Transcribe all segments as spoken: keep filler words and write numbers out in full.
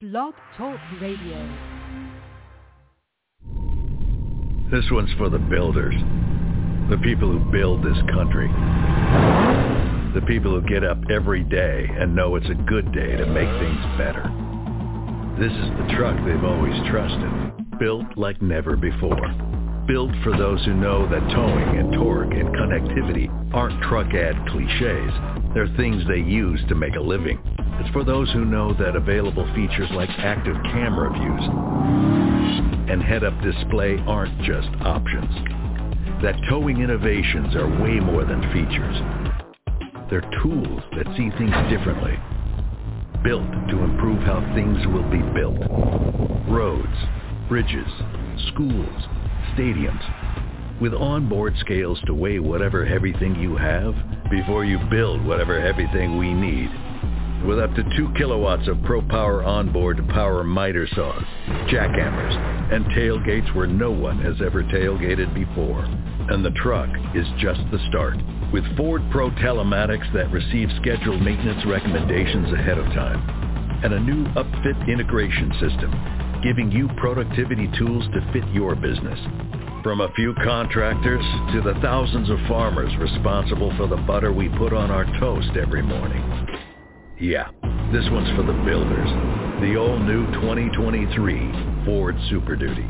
Blog Talk Radio. This one's for the builders. The people who build this country. The people who get up every day and know it's a good day to make things better. This is the truck they've always trusted. Built like never before. Built for those who know that towing and torque and connectivity aren't truck ad cliches. They're things they use to make a living. It's for those who know that available features like active camera views and head-up display aren't just options. That towing innovations are way more than features. They're tools that see things differently. Built to improve how things will be built. Roads, bridges, schools, stadiums. With onboard scales to weigh whatever heavything you have before you build whatever heavything we need. With up to two kilowatts of ProPower onboard to power miter saws, jackhammers, and tailgates where no one has ever tailgated before. And the truck is just the start. With Ford Pro Telematics that receive scheduled maintenance recommendations ahead of time. And a new upfit integration system, giving you productivity tools to fit your business. From a few contractors to the thousands of farmers responsible for the butter we put on our toast every morning. Yeah, this one's for the builders. The all-new twenty twenty-three Ford Super Duty.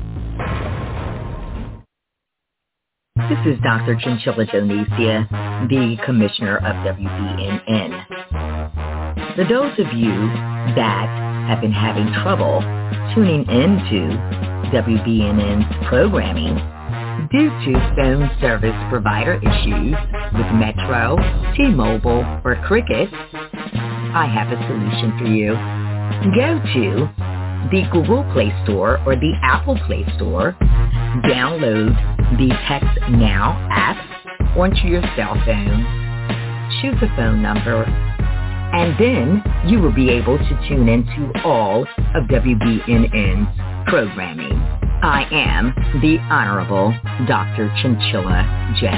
This is Doctor Chinchilla Donesia, the Commissioner of W B N N. For those of you that have been having trouble tuning into W B N N's programming due to phone service provider issues with Metro, T-Mobile, or Cricket, I have a solution for you. Go to the Google Play Store or the Apple Play Store, download the Text Now app onto your cell phone, choose a phone number, and then you will be able to tune into all of W B N N's programming. I am the Honorable Doctor Chinchilla J.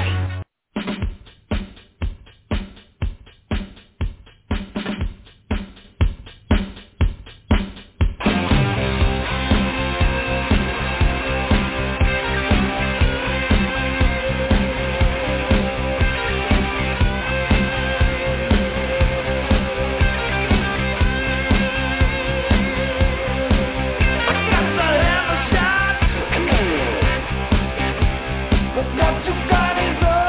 What you got is all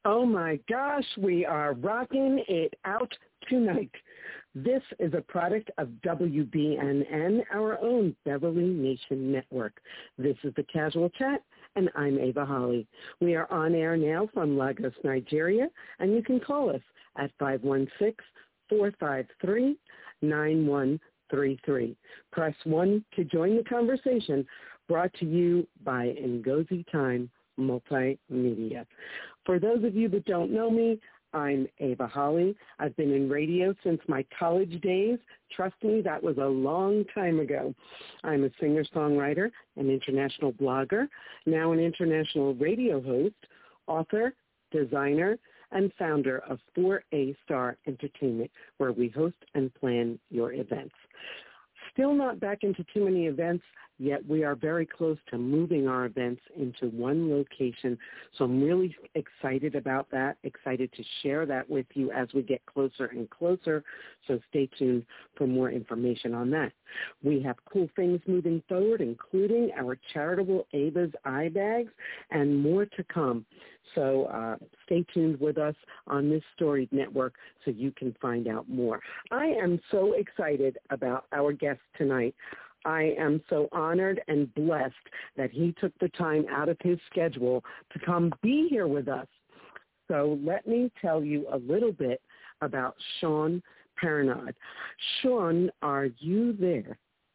Oh my gosh, we are rocking it out tonight. This is a product of W B N N, our own Beverly Nation Network. This is The Casual Chat, and I'm Ava Holly. We are on air now from Lagos, Nigeria, and you can call us at five one six, four five three, nine one three three. Press one to join the conversation, brought to you by Ngozi Time Multimedia. For those of you that don't know me, I'm Ava Holly. I've been in radio since my college days. Trust me, that was a long time ago. I'm a singer-songwriter, an international blogger, now an international radio host, author, designer, and founder of four A Star Entertainment, where we host and plan your events. Still not back into too many events, yet we are very close to moving our events into one location. So I'm really excited about that, excited to share that with you as we get closer and closer. So stay tuned for more information on that. We have cool things moving forward, including our charitable Ava's Eye Bags and more to come. So uh, stay tuned with us on this Storied Network so you can find out more. I am so excited about our guest tonight. I am so honored and blessed that he took the time out of his schedule to come be here with us. So let me tell you a little bit about Sean Paranod. Sean, are you there?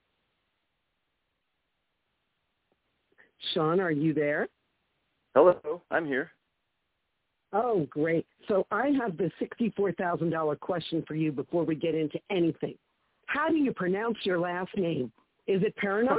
Sean, are you there? Hello, I'm here. Oh, great. So I have the sixty-four thousand dollars question for you before we get into anything. How do you pronounce your last name? Is it Paranod?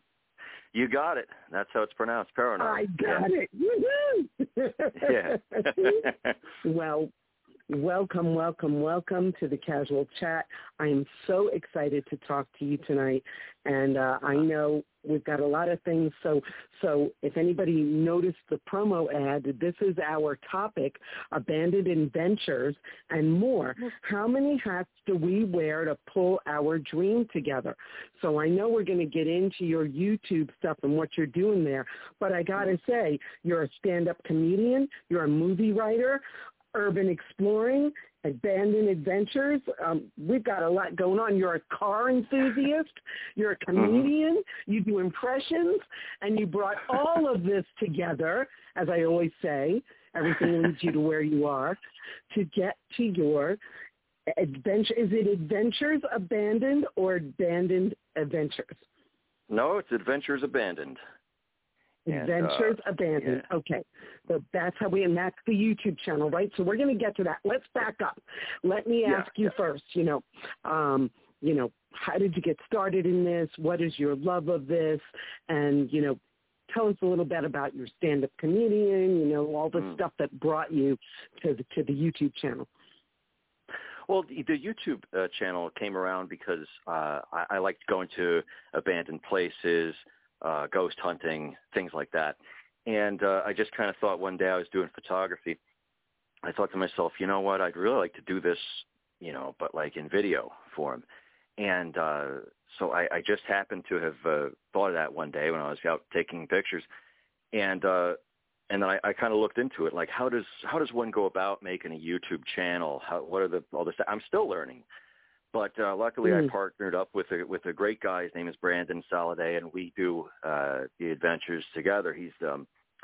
You got it. That's how it's pronounced, Paranod. I got yeah. it. Woo-hoo! Yeah. Well, welcome, welcome, welcome to the Casual Chat. I am so excited to talk to you tonight, and uh, I know we've got a lot of things. So, so if anybody noticed the promo ad, this is our topic: abandoned adventures and more. How many hats do we wear to pull our dream together? So I know we're going to get into your YouTube stuff and what you're doing there, but I got to say, you're a stand-up comedian, you're a movie writer, urban exploring, abandoned adventures. Um, we've got a lot going on. You're a car enthusiast. You're a comedian. Mm-hmm. You do impressions. And you brought all of this together, as I always say, everything leads you to where you are, to get to your adventure. Is it Adventures Abandoned or Abandoned Adventures? No, it's Adventures Abandoned. Adventures and, uh, Abandoned. Yeah. Okay. So that's how we, and that's the YouTube channel, right? So we're going to get to that. Let's back up. Let me ask yeah, you yeah. first, you know, um, you know, how did you get started in this? What is your love of this? And, you know, tell us a little bit about your stand-up comedian, you know, all the mm. stuff that brought you to the, to the YouTube channel. Well, the, the YouTube uh, channel came around because uh, I, I liked going to abandoned places, uh, ghost hunting, things like that. And uh, I just kind of thought one day I was doing photography. I thought to myself, you know what, I'd really like to do this, you know, but like in video form. And uh, so I, I just happened to have uh, thought of that one day when I was out taking pictures. And uh, and then I, I kind of looked into it, like how does how does one go about making a YouTube channel? How, what are the all this? I'm still learning. But uh, luckily, mm. I partnered up with a with a great guy. His name is Brandon Soliday, and we do uh, the adventures together. He's um,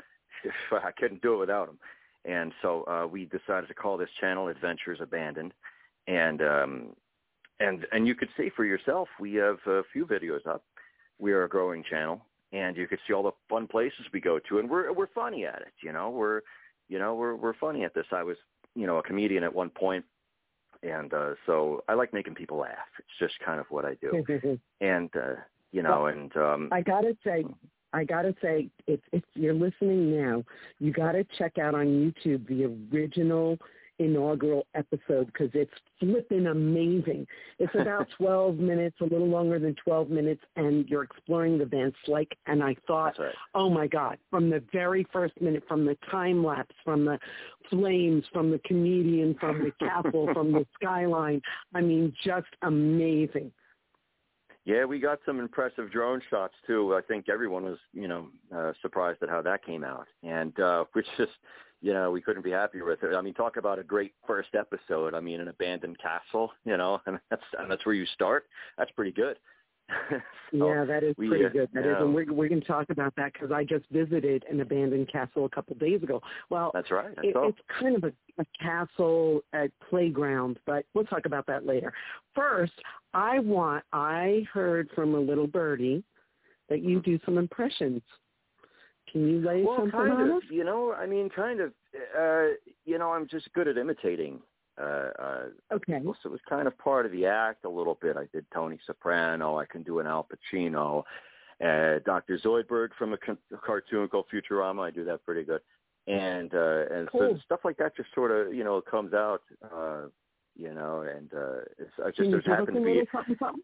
I couldn't do it without him, and so uh, we decided to call this channel Adventures Abandoned, and um, and and you could see for yourself. We have a few videos up. We are a growing channel, and you could see all the fun places we go to, and we're we're funny at it. You know, we're you know we're we're funny at this. I was you know a comedian at one point. And uh, so I like making people laugh. It's just kind of what I do. and, uh, you know, well, and um, I got to say, I got to say, if, if you're listening now, you got to check out on YouTube the original inaugural episode because it's flipping amazing. It's about twelve minutes, a little longer than twelve minutes, and you're exploring the Van Slyke. And I thought, right. oh, my God, from the very first minute, from the time lapse, from the flames, from the comedian, from the castle, from the skyline, I mean, just amazing. Yeah, we got some impressive drone shots too. I think everyone was, you know, uh, surprised at how that came out, and uh, which just, you know, we couldn't be happier with it. I mean, talk about a great first episode. I mean, an abandoned castle, you know, and that's and that's where you start. That's pretty good. So yeah, that is we, pretty uh, good. That yeah. is, and we're, we can talk about that because I just visited an abandoned castle a couple of days ago. Well, that's right. It, it's kind of a, a castle at playground, but we'll talk about that later. First, I want, I heard from a little birdie that you do some impressions. Can you lay well, something kind on of, us? You know, I mean, kind of, uh, you know, I'm just good at imitating. Uh, uh, okay. So it was kind of part of the act a little bit. I did Tony Soprano. I can do an Al Pacino. Uh, Doctor Zoidberg from a, c- a cartoon called Futurama. I do that pretty good. And uh, and cool. so stuff like that just sort of, you know, comes out, uh, you know, and uh, it's, I just can you just happened to be. Something, something?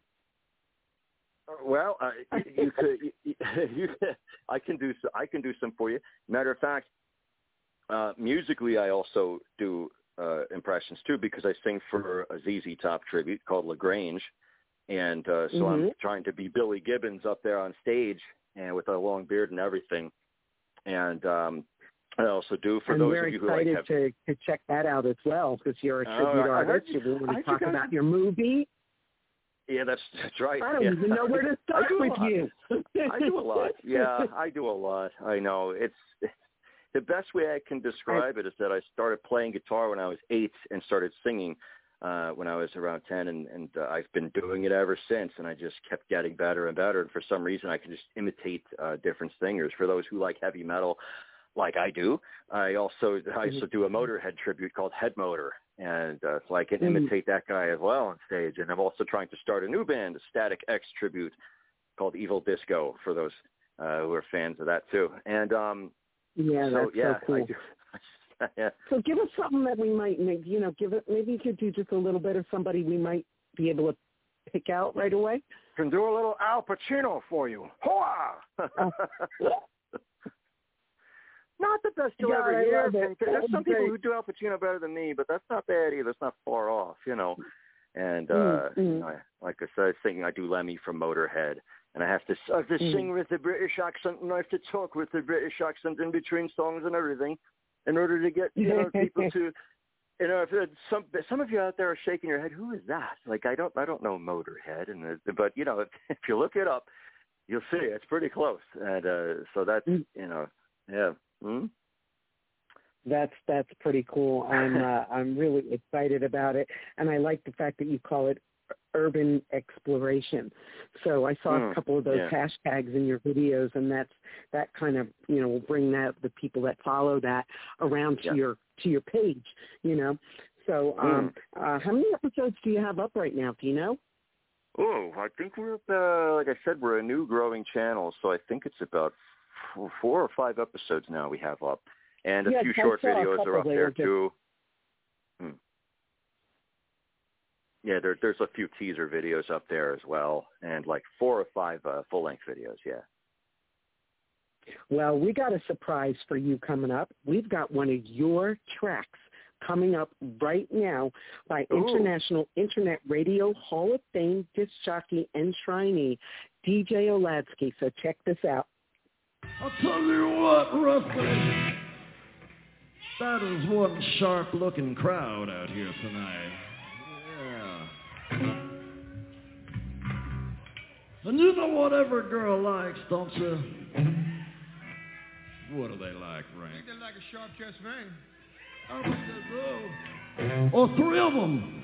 Well, uh, you, you could. You, you, I can do. I can do some for you. Matter of fact, uh, musically, I also do uh, impressions too because I sing for a Z Z Top tribute called LaGrange, and uh, so mm-hmm. I'm trying to be Billy Gibbons up there on stage and with a long beard and everything. And um, I also do for I'm those very of you who excited like have, to, to check that out as well because you're a tribute oh, I, artist. I You want to I talk about your movie. Yeah, that's that's right. I don't yeah. even know where to start with you. I do a lot. Yeah, I do a lot. I know. It's the best way I can describe it is that I started playing guitar when I was eight and started singing uh, when I was around ten, and, and uh, I've been doing it ever since. And I just kept getting better and better. And for some reason, I can just imitate uh, different singers. For those who like heavy metal, like I do, I also I also do a Motorhead tribute called Head Motor. And uh, so I can imitate that guy as well on stage. And I'm also trying to start a new band, a Static X tribute called Evil Disco, for those uh, who are fans of that too. And um, yeah, so, that's yeah, so cool. I do. yeah. So give us something that we might, maybe, you know, give it. Maybe you could do just a little bit of somebody we might be able to pick out right away. Can do a little Al Pacino for you. Hoa! Uh, Not the best you'll yeah, ever I hear. love it. There's some Great. people who do Al Pacino better than me, but that's not bad either. It's not far off, you know. And uh, mm-hmm. you know, I, like I said, I was thinking I do Lemmy from Motorhead, and I have to, I have to mm-hmm. sing with the British accent, and I have to talk with the British accent in between songs and everything, in order to get you know people to, you know, if some some of you out there are shaking your head, who is that? Like I don't I don't know Motorhead, and but you know if, if you look it up, you'll see it's pretty close, and uh, so that's mm-hmm. you know yeah. Mm-hmm. That's that's pretty cool. I'm uh, I'm really excited about it, and I like the fact that you call it urban exploration. So I saw mm, a couple of those yeah. hashtags in your videos, and that's that kind of you know will bring that the people that follow that around to yeah. your to your page. You know, so um, mm. uh, how many episodes do you have up right now? Do you know? Oh, I think we're up, uh, like I said, we're a new growing channel, so I think it's about four, four or five episodes now we have up. And a yeah, few I short saw a videos couple are up there there just... too. Hmm. Yeah, there, there's a few teaser videos up there as well, and like four or five uh, full-length videos, yeah. Well, we got a surprise for you coming up. We've got one of your tracks coming up right now by Ooh. International Internet Radio Hall of Fame disc jockey and Shriney, D J Oladsky. So check this out. I'll tell you what, Rusty. That is one sharp-looking crowd out here tonight. Yeah. And you know what every girl likes, don't you? What do they like, Frank? I think they like a sharp-chest vein. I think they do. Or three of them.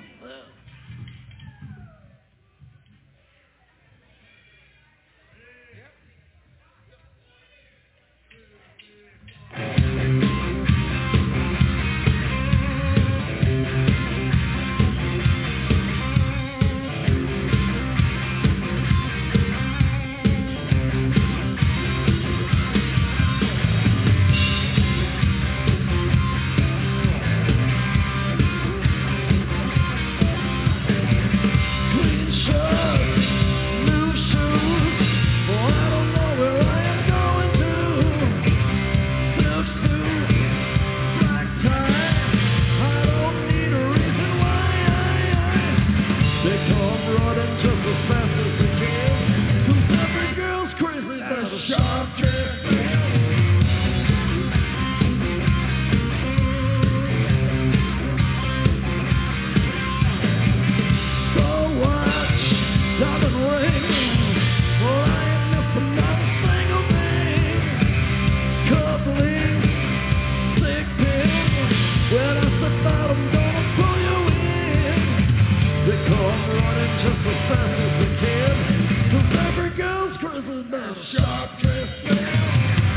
grizzled about a sharp-dressed man.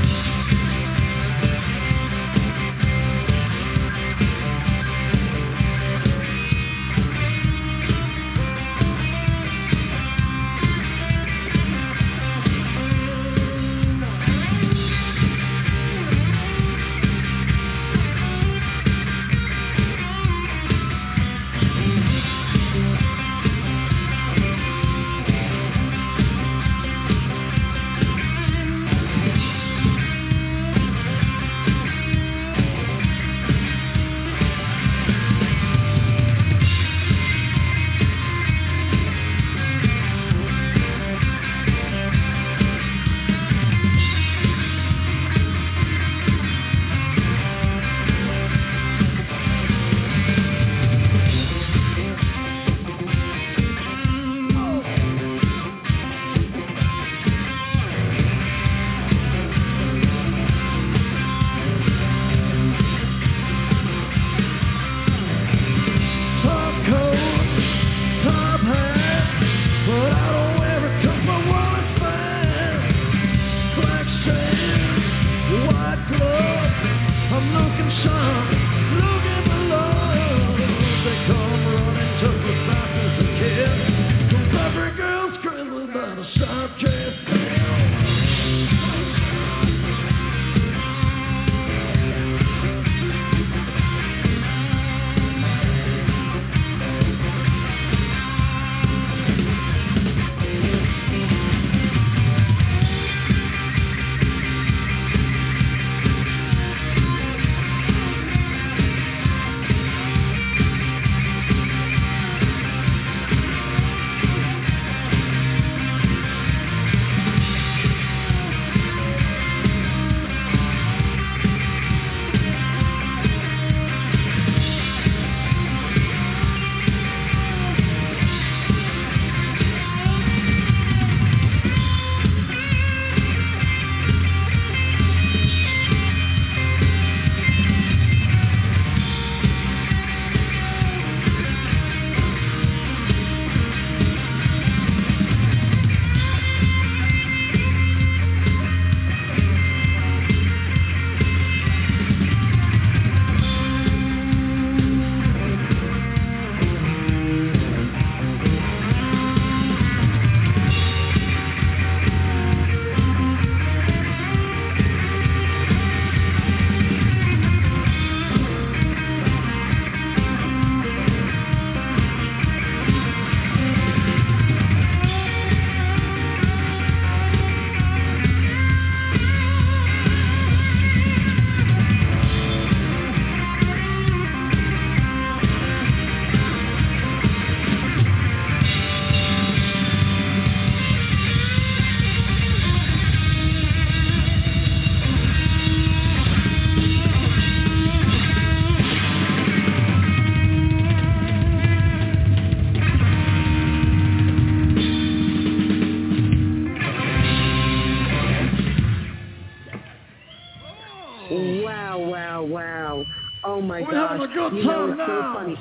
Oh my We're gosh. having a good You know, time it's now. so funny.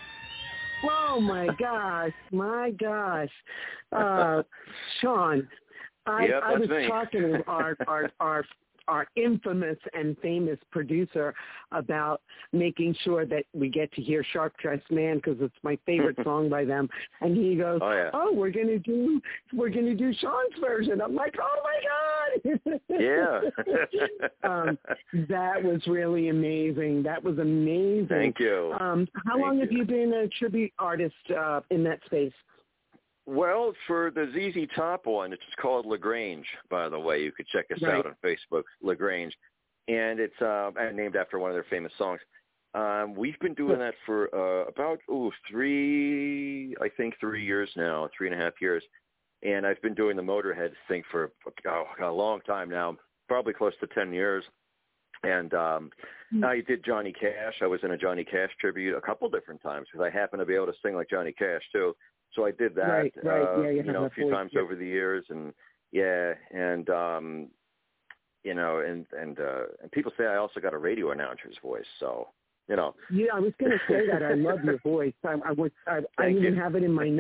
Oh my gosh, my gosh. Uh, Sean, I, Yep, I was that's me. talking to our, our, our our infamous and famous producer about making sure that we get to hear Sharp Dressed Man because it's my favorite song by them. And he goes, oh, yeah. oh, we're going to do, we're going to do Sean's version. I'm like, oh my God. Yeah. um, that was really amazing. That was amazing. Thank you. Um, how Thank long have you. you been a tribute artist uh, in that space? Well, for the Z Z Top one, it's called LaGrange, by the way. You could check us Right. out on Facebook, LaGrange. And it's uh, named after one of their famous songs. Um, we've been doing that for uh, about, ooh, three, I think three years now, three and a half years. And I've been doing the Motorhead thing for oh, a long time now, probably close to ten years. And um, mm-hmm. I did Johnny Cash. I was in a Johnny Cash tribute a couple different times because I happen to be able to sing like Johnny Cash, too. So I did that, right, right. uh, yeah, you, you know, a few voice, times yeah. over the years, and yeah, and um, you know, and and uh, and people say I also got a radio announcer's voice, so you know. Yeah, I was going to say that. I love your voice. I, I was, I, I Thank even you. have it in my notes.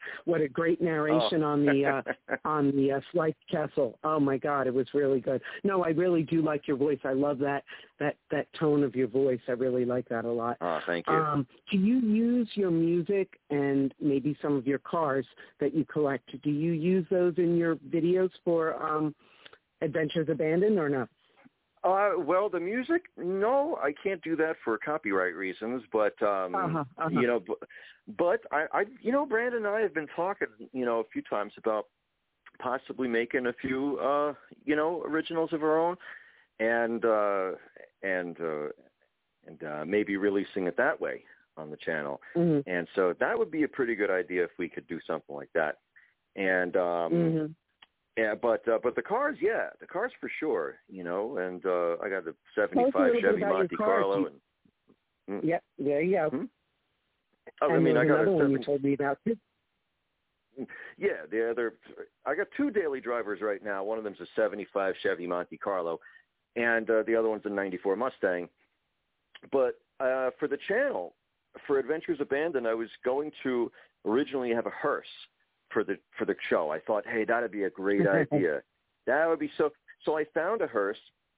What a great narration oh. on the uh, on the uh, Slice Kessel. Oh my God, it was really good. No, I really do like your voice. I love that that that tone of your voice. I really like that a lot. Oh, thank you. Um, do you use your music and maybe some of your cars that you collect? Do you use those in your videos for um, Adventures Abandoned or no? Uh, well, the music, no, I can't do that for copyright reasons, but, um, uh-huh, uh-huh. you know, but, but I, I, you know, Brandon and I have been talking, you know, a few times about possibly making a few, uh, you know, originals of our own and, uh, and, uh, and, uh, maybe releasing it that way on the channel. Mm-hmm. And so that would be a pretty good idea if we could do something like that. And, um, mm-hmm. Yeah, but uh, but the cars, yeah, the cars for sure, you know, and uh, I got the seventy-five Chevy Monte Carlo. And, mm. Yeah, there you go. Hmm? Oh, and I mean, I got another a one seven... you told me about too. Yeah, the other, I got two daily drivers right now. One of them's a seventy-five Chevy Monte Carlo, and uh, the other one's a ninety-four Mustang. But uh, for the channel, for Adventures Abandoned, I was going to originally have a hearse for the for the show. I thought, hey, that'd be a great idea. That would be so. So I found a hearse,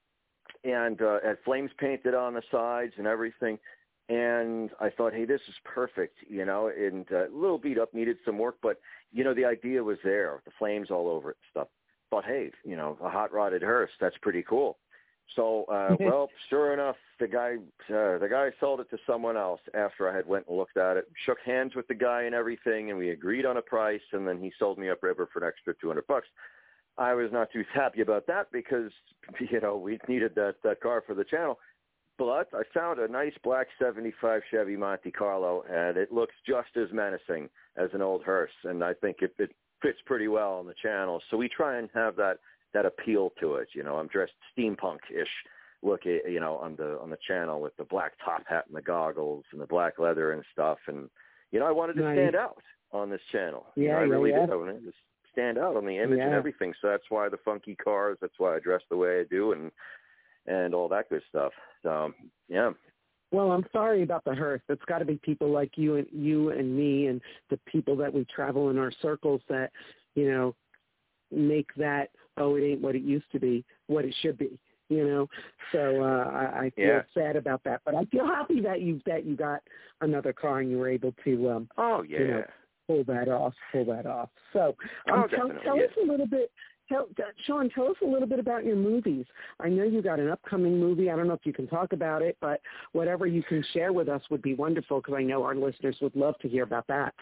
and uh, had flames painted on the sides and everything. And I thought, hey, this is perfect, you know. And uh, a little beat up, needed some work, but you know, the idea was there. The flames all over it and stuff. Thought, hey, you know, a hot rodded hearse. That's pretty cool. So, uh, well, sure enough, the guy uh, the guy sold it to someone else after I had went and looked at it, shook hands with the guy and everything, and we agreed on a price, and then he sold me upriver for an extra two hundred bucks. I was not too happy about that because, you know, we needed that, that car for the channel. But I found a nice black seventy-five Chevy Monte Carlo, and it looks just as menacing as an old hearse, and I think it, it fits pretty well on the channel. So we try and have that that appeal to it. You know, I'm dressed steampunk-ish look, you know, on the on the channel with the black top hat and the goggles and the black leather and stuff. And, you know, I wanted to nice. stand out on this channel. Yeah, you know, I yeah, really yeah. did. I wanted to stand out on the image yeah. and everything. So that's why the funky cars, that's why I dress the way I do and and all that good stuff. So, yeah. Well, I'm sorry about the hearse. It's got to be people like you and you and me and the people that we travel in our circles that, you know, make that, oh, it ain't what it used to be, what it should be, you know. So uh, I, I feel yeah. sad about that. But I feel happy that you that you got another car and you were able to, um, oh, yeah. you know, pull that off, pull that off. So um, oh, tell, tell yeah. us a little bit. Tell, Sean, tell us a little bit about your movies. I know you got an upcoming movie. I don't know if you can talk about it, but whatever you can share with us would be wonderful because I know our listeners would love to hear about that.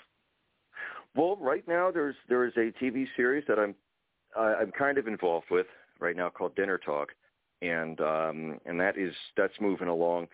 Well, right now there's there is a T V series that I'm uh, I'm kind of involved with right now called Dinner Talk, and um, and that is that's moving along.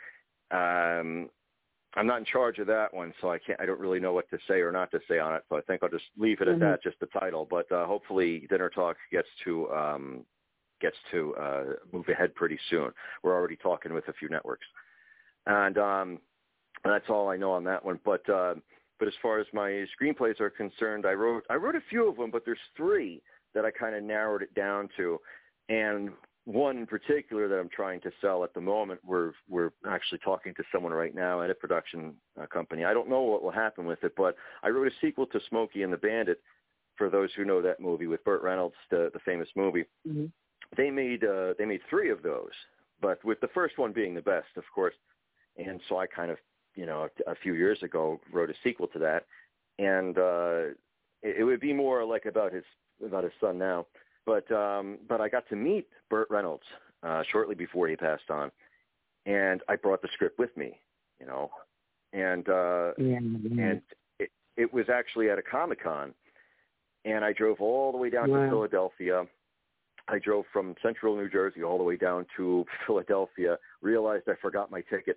Um, I'm not in charge of that one, so I can't. I don't really know what to say or not to say on it. So I think I'll just leave it at mm-hmm. that, just the title. But uh, hopefully, Dinner Talk gets to um, gets to uh, move ahead pretty soon. We're already talking with a few networks, and um, that's all I know on that one. But uh, but as far as my screenplays are concerned, I wrote I wrote a few of them, but there's three that I kind of narrowed it down to, and one in particular that I'm trying to sell at the moment. We're we're actually talking to someone right now at a production uh, company. I don't know what will happen with it, but I wrote a sequel to Smokey and the Bandit. For those who know that movie with Burt Reynolds, the, the famous movie, mm-hmm. they made uh, they made three of those, but with the first one being the best, of course. And so I kind of, you know, a, a few years ago wrote a sequel to that, and uh, it, it would be more like about his about his son now. But um, but I got to meet Burt Reynolds uh, shortly before he passed on, and I brought the script with me, you know, and uh, yeah, yeah. and it, it was actually at a Comic-Con, and I drove all the way down wow. to Philadelphia. I drove from central New Jersey all the way down to Philadelphia, realized I forgot my ticket.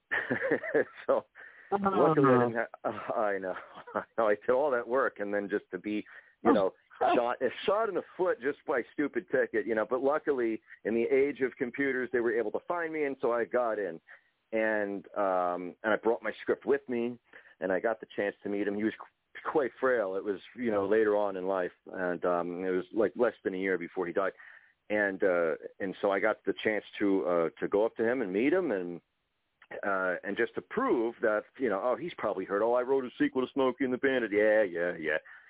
so uh-huh. luckily I didn't have, uh, I know, I did all that work, and then just to be, you know, shot a shot in the foot just by stupid ticket, you know. But luckily, in the age of computers, they were able to find me, and so I got in, and um, and I brought my script with me, and I got the chance to meet him. He was qu- quite frail. It was, you know, later on in life, and um, it was like less than a year before he died, and uh, and so I got the chance to uh, to go up to him and meet him, and uh, and just to prove that, you know, oh, he's probably heard, oh, I wrote a sequel to Smokey and the Bandit. Yeah, yeah, yeah.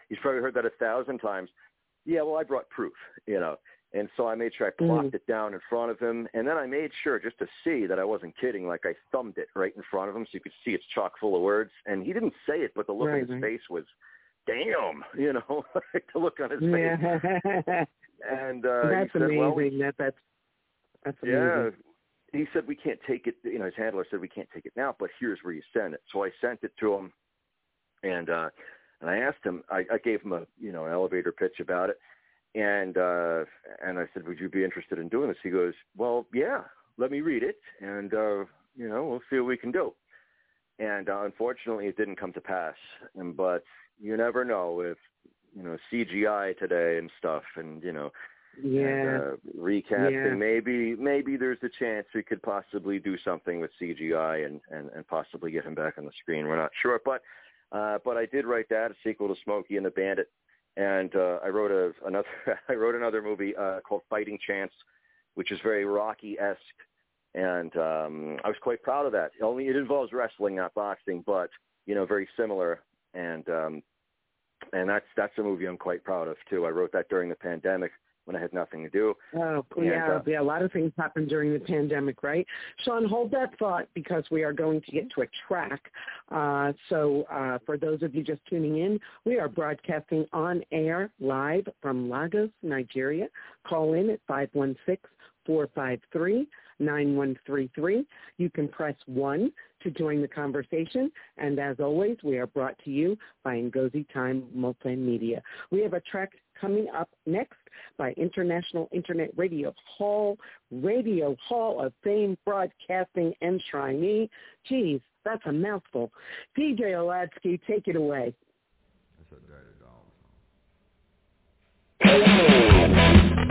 he's probably heard that a thousand times. Yeah, well, I brought proof, you know. And so I made sure I plopped mm. it down in front of him. And then I made sure just to see that I wasn't kidding, like I thumbed it right in front of him so you could see it's chock full of words. And he didn't say it, but the look right, on his right. face was, damn, you know, the look on his yeah. face. And uh, that's he said, amazing. well, that, that's, that's amazing. Yeah. He said, we can't take it. You know, his handler said, we can't take it now, but here's where you send it. So I sent it to him. And, uh, and I asked him, I, I gave him a, you know, an elevator pitch about it. And uh, and I said, would you be interested in doing this? He goes, well, yeah, let me read it, and, uh, you know, we'll see what we can do. And uh, unfortunately, it didn't come to pass. And, but you never know if, you know, C G I today and stuff and, you know, yeah. and, uh, recasting, yeah. maybe maybe there's a chance we could possibly do something with C G I and, and, and possibly get him back on the screen. We're not sure. But, uh, but I did write that, a sequel to Smokey and the Bandit. And uh, I wrote a, another. I wrote another movie uh, called Fighting Chance, which is very Rocky-esque, and um, I was quite proud of that. Only it involves wrestling, not boxing, but you know, very similar. And um, and that's that's a movie I'm quite proud of too. I wrote that during the pandemic when I had nothing to do. Oh, and, yeah, uh, yeah. A lot of things happened during the pandemic, right? Sean, hold that thought because we are going to get to a track. Uh, so uh, for those of you just tuning in, we are broadcasting on air live from Lagos, Nigeria. Call in at five one six, four five three, nine one three three. You can press one to join the conversation. And as always, we are brought to you by Ngozi Time Multimedia. We have a track coming up next by International Internet Radio Hall, Radio Hall of Fame broadcasting enshrinee. Geez, that's a mouthful. D J Oladsky, take it away. That's a dirty dog song.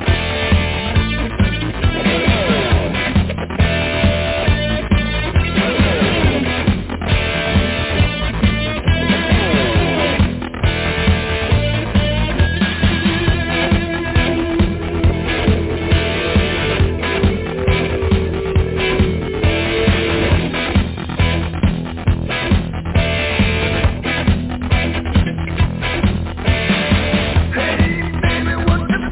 Hey, baby, what the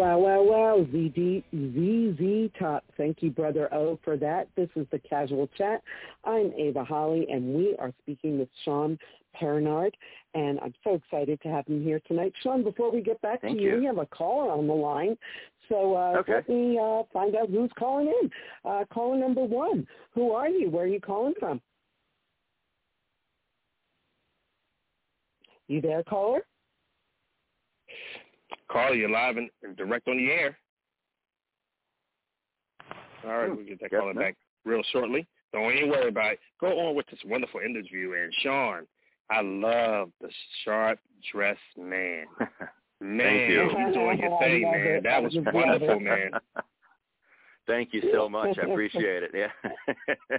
Wow, wow, wow. Z D, Z Z Top. Thank you, Brother O, for that. This is the Casual Chat. I'm Ava Holly, and we are speaking with Sean Perenard, and I'm so excited to have him here tonight. Sean, before we get back Thank to you, you, we have a caller on the line, so uh, okay. let me uh, find out who's calling in. Uh, caller number one, who are you? Where are you calling from? You there, caller? Carl, you're live and, and direct on the air. All right, we'll get that caller back real shortly. Don't even worry about it. Go on with this wonderful interview. And Sean, I love the sharp-dressed man. Man, Thank you. you're doing your thing, man. That was wonderful, man. Thank you so much. I appreciate it. Yeah.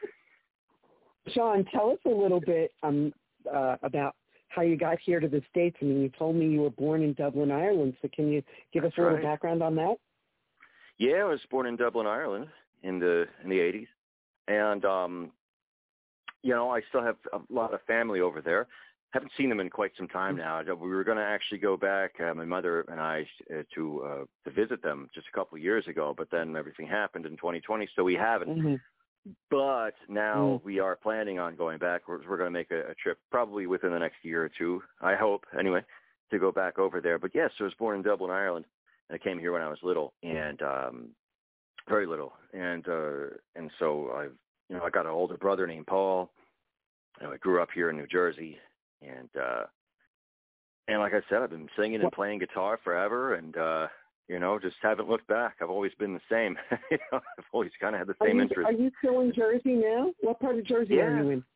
Sean, tell us a little bit um, uh, about how you got here to the States. I mean, you told me you were born in Dublin, Ireland, so can you give That's us a little right. background on that? Yeah, I was born in Dublin, Ireland in the in the eighties. And, um, you know, I still have a lot of family over there. Haven't seen them in quite some time now. We were going to actually go back, uh, my mother and I, uh, to uh, to visit them just a couple of years ago, but then everything happened in twenty twenty, so we haven't. Mm-hmm. But now mm. we are planning on going back. We're, we're going to make a, a trip probably within the next year or two, I hope, anyway, to go back over there. But, yes, I was born in Dublin, Ireland, and I came here when I was little, and um, very little. And uh, and so, I, you know, I got an older brother named Paul. And I grew up here in New Jersey. And, uh, and like I said, I've been singing and playing guitar forever, and, uh, you know, just haven't looked back. I've always been the same. you know, I've always kind of had the same are you, interest. Are you still in Jersey now? What part of Jersey yeah. are you in?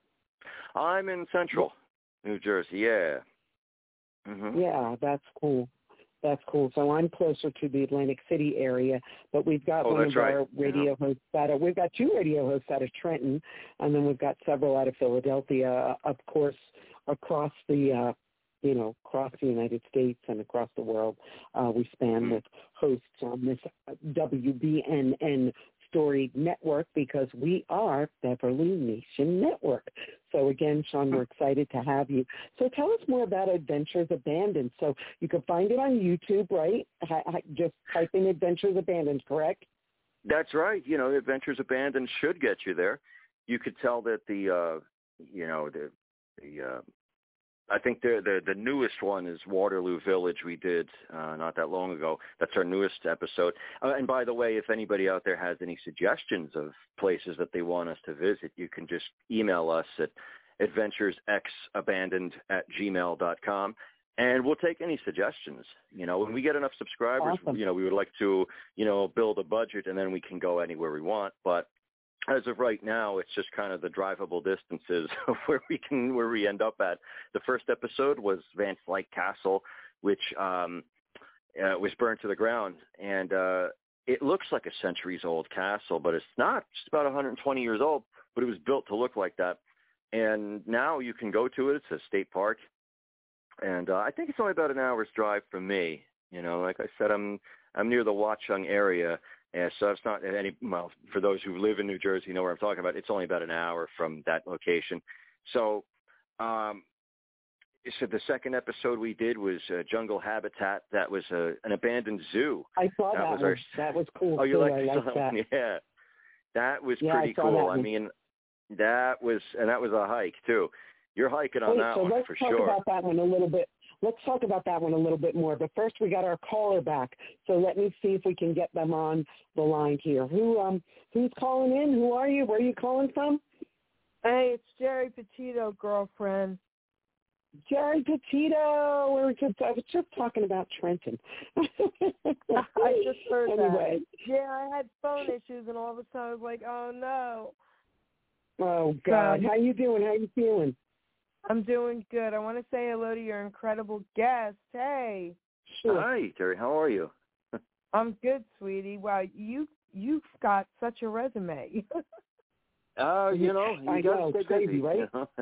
I'm in central New Jersey, yeah. Mm-hmm. Yeah, that's cool. That's cool. So I'm closer to the Atlantic City area, but we've got oh, one of right. our radio yeah. hosts out of, we've got two radio hosts out of Trenton, and then we've got several out of Philadelphia, of course, across the, uh, you know, across the United States and across the world. Uh, we span mm-hmm. with hosts on this W B N N Story Network because we are Beverly Nation Network. So again, Sean, we're excited to have you. So tell us more about Adventures Abandoned. So you can find it on YouTube, right? Just type in Adventures Abandoned, correct? That's right. You know, Adventures Abandoned should get you there. You could tell that the, uh, you know, the, the, uh, I think the, the the newest one is Waterloo Village we did uh, not that long ago. That's our newest episode. Uh, and by the way, if anybody out there has any suggestions of places that they want us to visit, you can just email us at adventuresxabandoned at gmail dot com. And we'll take any suggestions. You know, when we get enough subscribers, awesome. you know, we would like to, you know, build a budget and then we can go anywhere we want. But as of right now, it's just kind of the drivable distances of where we can, where we end up at. The first episode was Van Slyke Castle, which um, uh, was burned to the ground. And uh, it looks like a centuries-old castle, but it's not. It's about one hundred twenty years old, but it was built to look like that. And now you can go to it. It's a state park. And uh, I think it's only about an hour's drive from me. You know, like I said, I'm I'm near the Watchung area. Yeah, so it's not any, well, for those who live in New Jersey, know where I'm talking about. It's only about an hour from that location. So, um, so the second episode we did was uh, Jungle Habitat. That was a, an abandoned zoo. I saw that, that was one. Our, that was cool. Oh, you too. like I that like that. one? Yeah. That was yeah, pretty I saw cool. that I mean, that was, and that was a hike too. You're hiking on Wait, that so one let's for talk sure. about that one a little bit. Let's talk about that one a little bit more. But first, we got our caller back. So let me see if we can get them on the line here. Who um who's calling in? Who are you? Where are you calling from? Hey, it's Jerry Petito, girlfriend. Jerry Petito. We were just, I was just talking about Trenton. I just heard anyway. that. Yeah, I had phone issues, and all of a sudden I was like, oh no. Oh God, So, how you doing? How you feeling? I'm doing good. I want to say hello to your incredible guest. Hey. Sure. Hi, Terry. How are you? I'm good, sweetie. Wow, you you've got such a resume. Oh, uh, you know, you I got know, to stay crazy, busy, right? You know?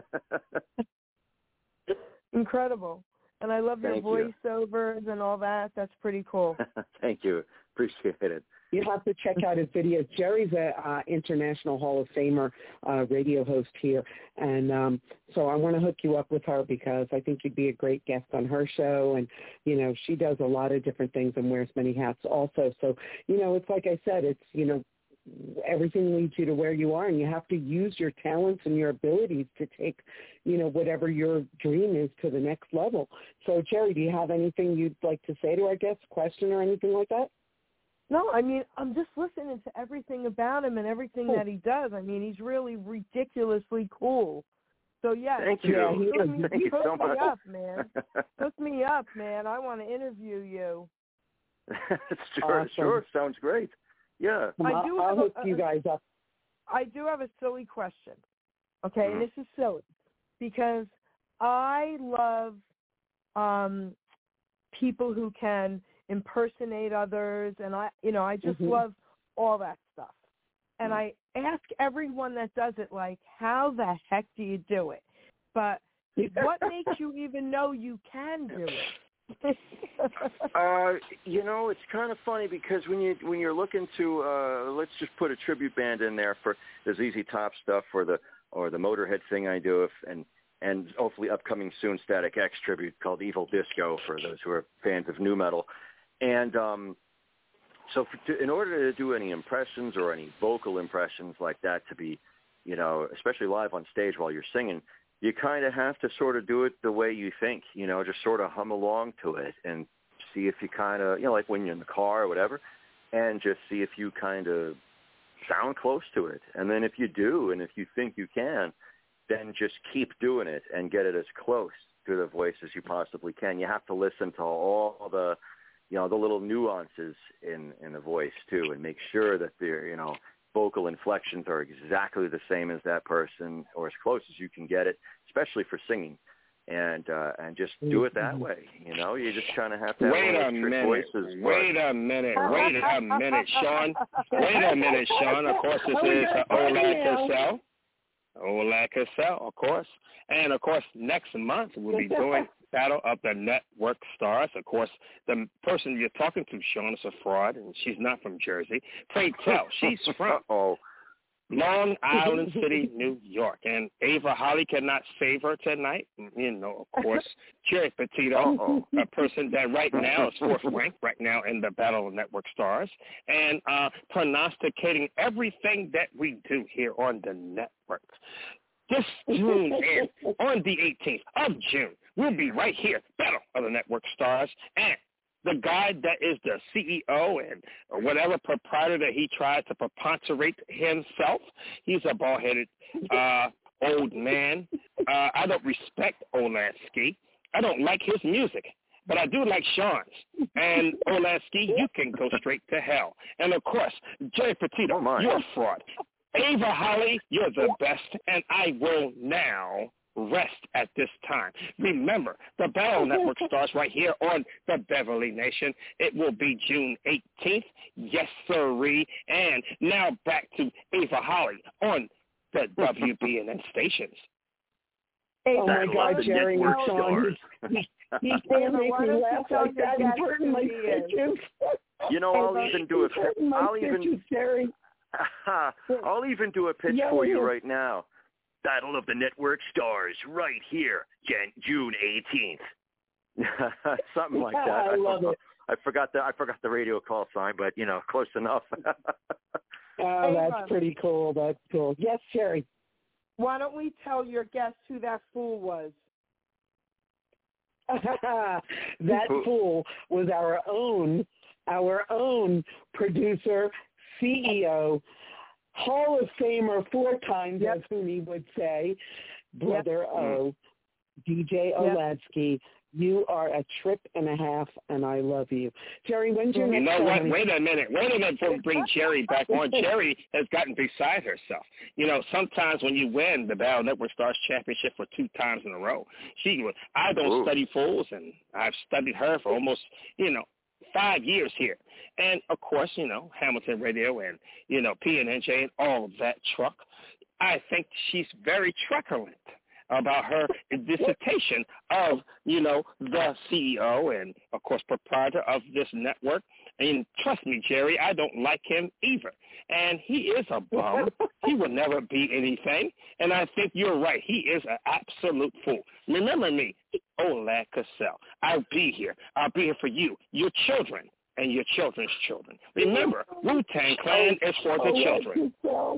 Incredible. And I love your Thank you. voiceovers and all that. That's pretty cool. Thank you. Appreciate it. You have to check out his videos. Jerry's a uh, international Hall of Famer uh, radio host here, and um, so I want to hook you up with her because I think you'd be a great guest on her show. And you know, she does a lot of different things and wears many hats also. So you know, it's like I said, it's you know, everything leads you to where you are, and you have to use your talents and your abilities to take, you know, whatever your dream is to the next level. So, Jerry, do you have anything you'd like to say to our guest, question or anything like that? No, I mean, I'm just listening to everything about him and everything cool. that he does. I mean, he's really ridiculously cool. So, yeah. Thank you. Yeah, he hook me, Thank you hook so me much. up, man. Hook me up, man. I want to interview you. sure, Awesome. sure. Sounds great. Yeah. I do I'll have hook a, you guys up. I do have a silly question, okay? Mm-hmm. And this is silly because I love um, people who can impersonate others, and I, you know, I just mm-hmm. love all that stuff. And Mm-hmm. I ask everyone that does it, like, how the heck do you do it? But what makes you even know you can do it? uh, you know, it's kind of funny because when you when you're looking to uh, let's just put a tribute band in there for the Z Z Top stuff or the or the Motorhead thing I do, if, and and hopefully upcoming soon Static X tribute called Evil Disco for those who are fans of nu metal, and um, so for, to, in order to do any impressions or any vocal impressions like that to be, you know, especially live on stage while you're singing, you kind of have to sort of do it the way you think, you know, just sort of hum along to it and see if you kind of, you know, like when you're in the car or whatever, and just see if you kind of sound close to it. And then if you do, and if you think you can, then just keep doing it and get it as close to the voice as you possibly can. You have to listen to all the, you know, the little nuances in, in the voice too, and make sure that they're, you know, vocal inflections are exactly the same as that person or as close as you can get it, especially for singing. And uh, and just do it that way, you know. You just kind of have to have wait one a of those trick minute, voices. wait a minute, wait a minute, Sean. Wait a minute, Sean. Of course, this is uh, Ola Cassell. Ola Cassell, of course. And, of course, next month we'll be doing Battle of the Network Stars. Of course, the person you're talking to, Sean, is a fraud, and she's not from Jersey. Pray tell, she's from oh. Long Island City, New York. And Ava Holly cannot save her tonight. You know, of course, Jerry Petito, Uh-oh. a person that right now is fourth ranked right now in the Battle of Network Stars, and uh, prognosticating everything that we do here on the network. This June and on the eighteenth of June, we'll be right here, Battle of the Network Stars, and the guy that is the C E O and or whatever proprietor that he tries to preponderate himself, he's a bald-headed uh, old man. Uh, I don't respect Olansky. I don't like his music, but I do like Sean's. And Olansky, you can go straight to hell. And, of course, Jerry Petito, oh you're a fraud. Ava Holly, you're the best, and I will now rest at this time. Remember, the Battle Network starts right here on the Beverly Nation. It will be June eighteenth. Yes, sirree. And now back to Ava Holly on the W B N N stations. Oh, my Battle God, of the Jerry and Network Sean. Stars. You can't make me laugh like that and burn my stitches. You know, I'll even do a I'll even Jerry. I'll even do a pitch Yeah, for you yeah. right now. Battle of the Network Stars right here, Jan- June eighteenth. Something like that. I love it. I forgot the I forgot the radio call sign, but you know, close enough. Oh, that's pretty cool. That's cool. Yes, Jerry. Why don't we tell your guest who that fool was? That fool was our own, our own producer, C E O, Hall of Famer four times, yep. as Hooney would say, Brother yep. O, D J Oladsky. Yep. You are a trip and a half, and I love you. Jerry, when's your you next know show? what? Wait a minute. Wait a minute before we bring Jerry back on. Jerry has gotten beside herself. You know, sometimes when you win the Battle Network Stars Championship for two times in a row, she was, I don't Ooh. study fools, and I've studied her for almost, you know, five years here. And, of course, you know, Hamilton Radio and, you know, P N N J and all of that truck. I think she's very truculent about her dissertation of, you know, the C E O and, of course, proprietor of this network. And trust me, Jerry, I don't like him either. And he is a bum. He will never be anything. And I think you're right. He is an absolute fool. Remember me, Oleg Cassell. I'll be here. I'll be here for you, your children, and your children's children. Remember, Wu-Tang Clan is for the children. So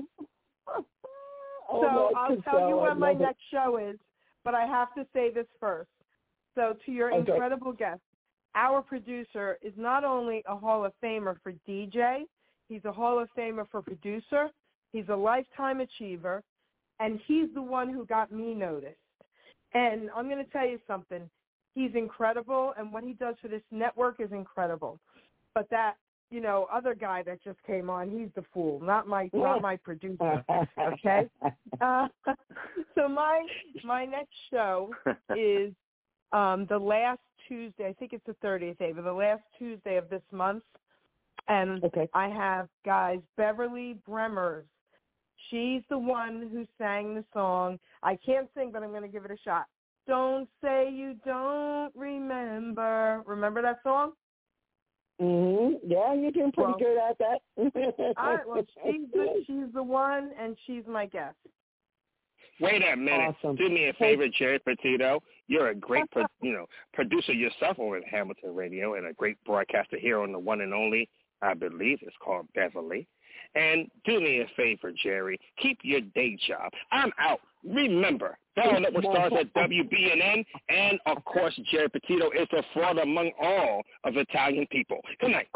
I'll tell you when my next show is, but I have to say this first. So to your okay. incredible guest, our producer is not only a Hall of Famer for D J, he's a Hall of Famer for producer, he's a lifetime achiever, and he's the one who got me noticed. And I'm going to tell you something. He's incredible, and what he does for this network is incredible. But that, you know, other guy that just came on, he's the fool, not my not my producer, okay? Uh, so my my next show is um, the last Tuesday. I think it's the thirtieth, Ava, the last Tuesday of this month. And okay. I have, guys, Beverly Bremmers. She's the one who sang the song. I can't sing, but I'm going to give it a shot. Don't say you don't remember. Remember that song? Mm-hmm. Yeah, you're doing pretty well, good at that. All right, well, she's the, she's the one, and she's my guest. Wait a minute. Awesome. Do me a favor, Jerry Petito. You're a great, pro- you know, producer yourself over at Hamilton Radio and a great broadcaster here on the one and only, I believe it's called Beverly. And do me a favor, Jerry. Keep your day job. I'm out. Remember, Bell Network stars at W B N N, and, of course, Jerry Petito is a fraud among all of Italian people. Good night.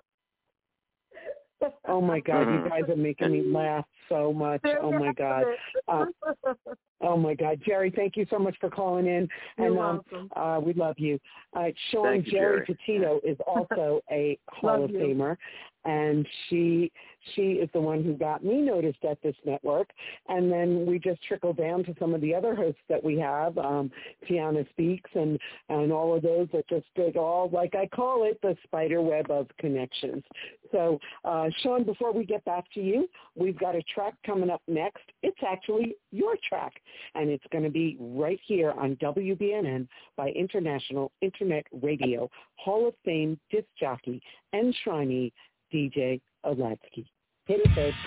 Oh, my God. You guys are making me laugh so much. Oh, my God. Uh, oh, my God. Jerry, thank you so much for calling in. And You're um, welcome. uh, we love you. Uh, Sean, Thank you, Jerry Jerry. Petito is also a Hall of you. Famer. And she she is the one who got me noticed at this network. And then we just trickle down to some of the other hosts that we have, um, Tiana Speaks and, and all of those that just did all, like I call it, the spider web of connections. So, uh, Sean, before we get back to you, we've got a track coming up next. It's actually your track, and it's going to be right here on W B N N by International Internet Radio, Hall of Fame disc jockey and Shriney, D J Oladsky. Hit it, folks.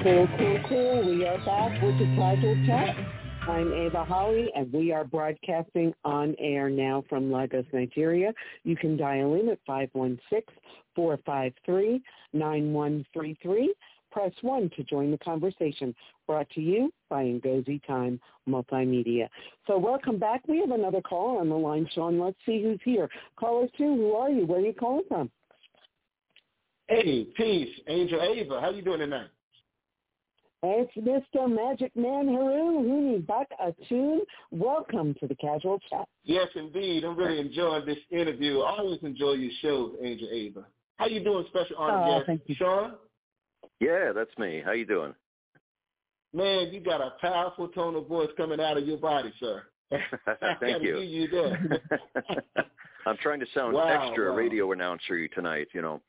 Cool, cool, cool. We are back with the Casual Chat. I'm Ava Holly, and we are broadcasting on air now from Lagos, Nigeria. You can dial in at five one six, four five three, nine one three three. Press one to join the conversation. Brought to you by Ngozi Time Multimedia. So welcome back. We have another caller on the line, Sean. Let's see who's here. Caller two, who are you? Where are you calling from? Hey, peace, Angel Ava. How you doing tonight? It's Mister Magic Man Haru Huni back a tune. Welcome to the Casual Chat. Yes, indeed. I'm really enjoying this interview. I always enjoy your shows, Angel Ava. How you doing, special honor oh, guest? Thank you. Sean? Yeah, that's me. How you doing? Man, you got a powerful tone of voice coming out of your body, sir. Thank you. you there. I'm trying to sound wow, extra wow. radio announcer tonight, you know.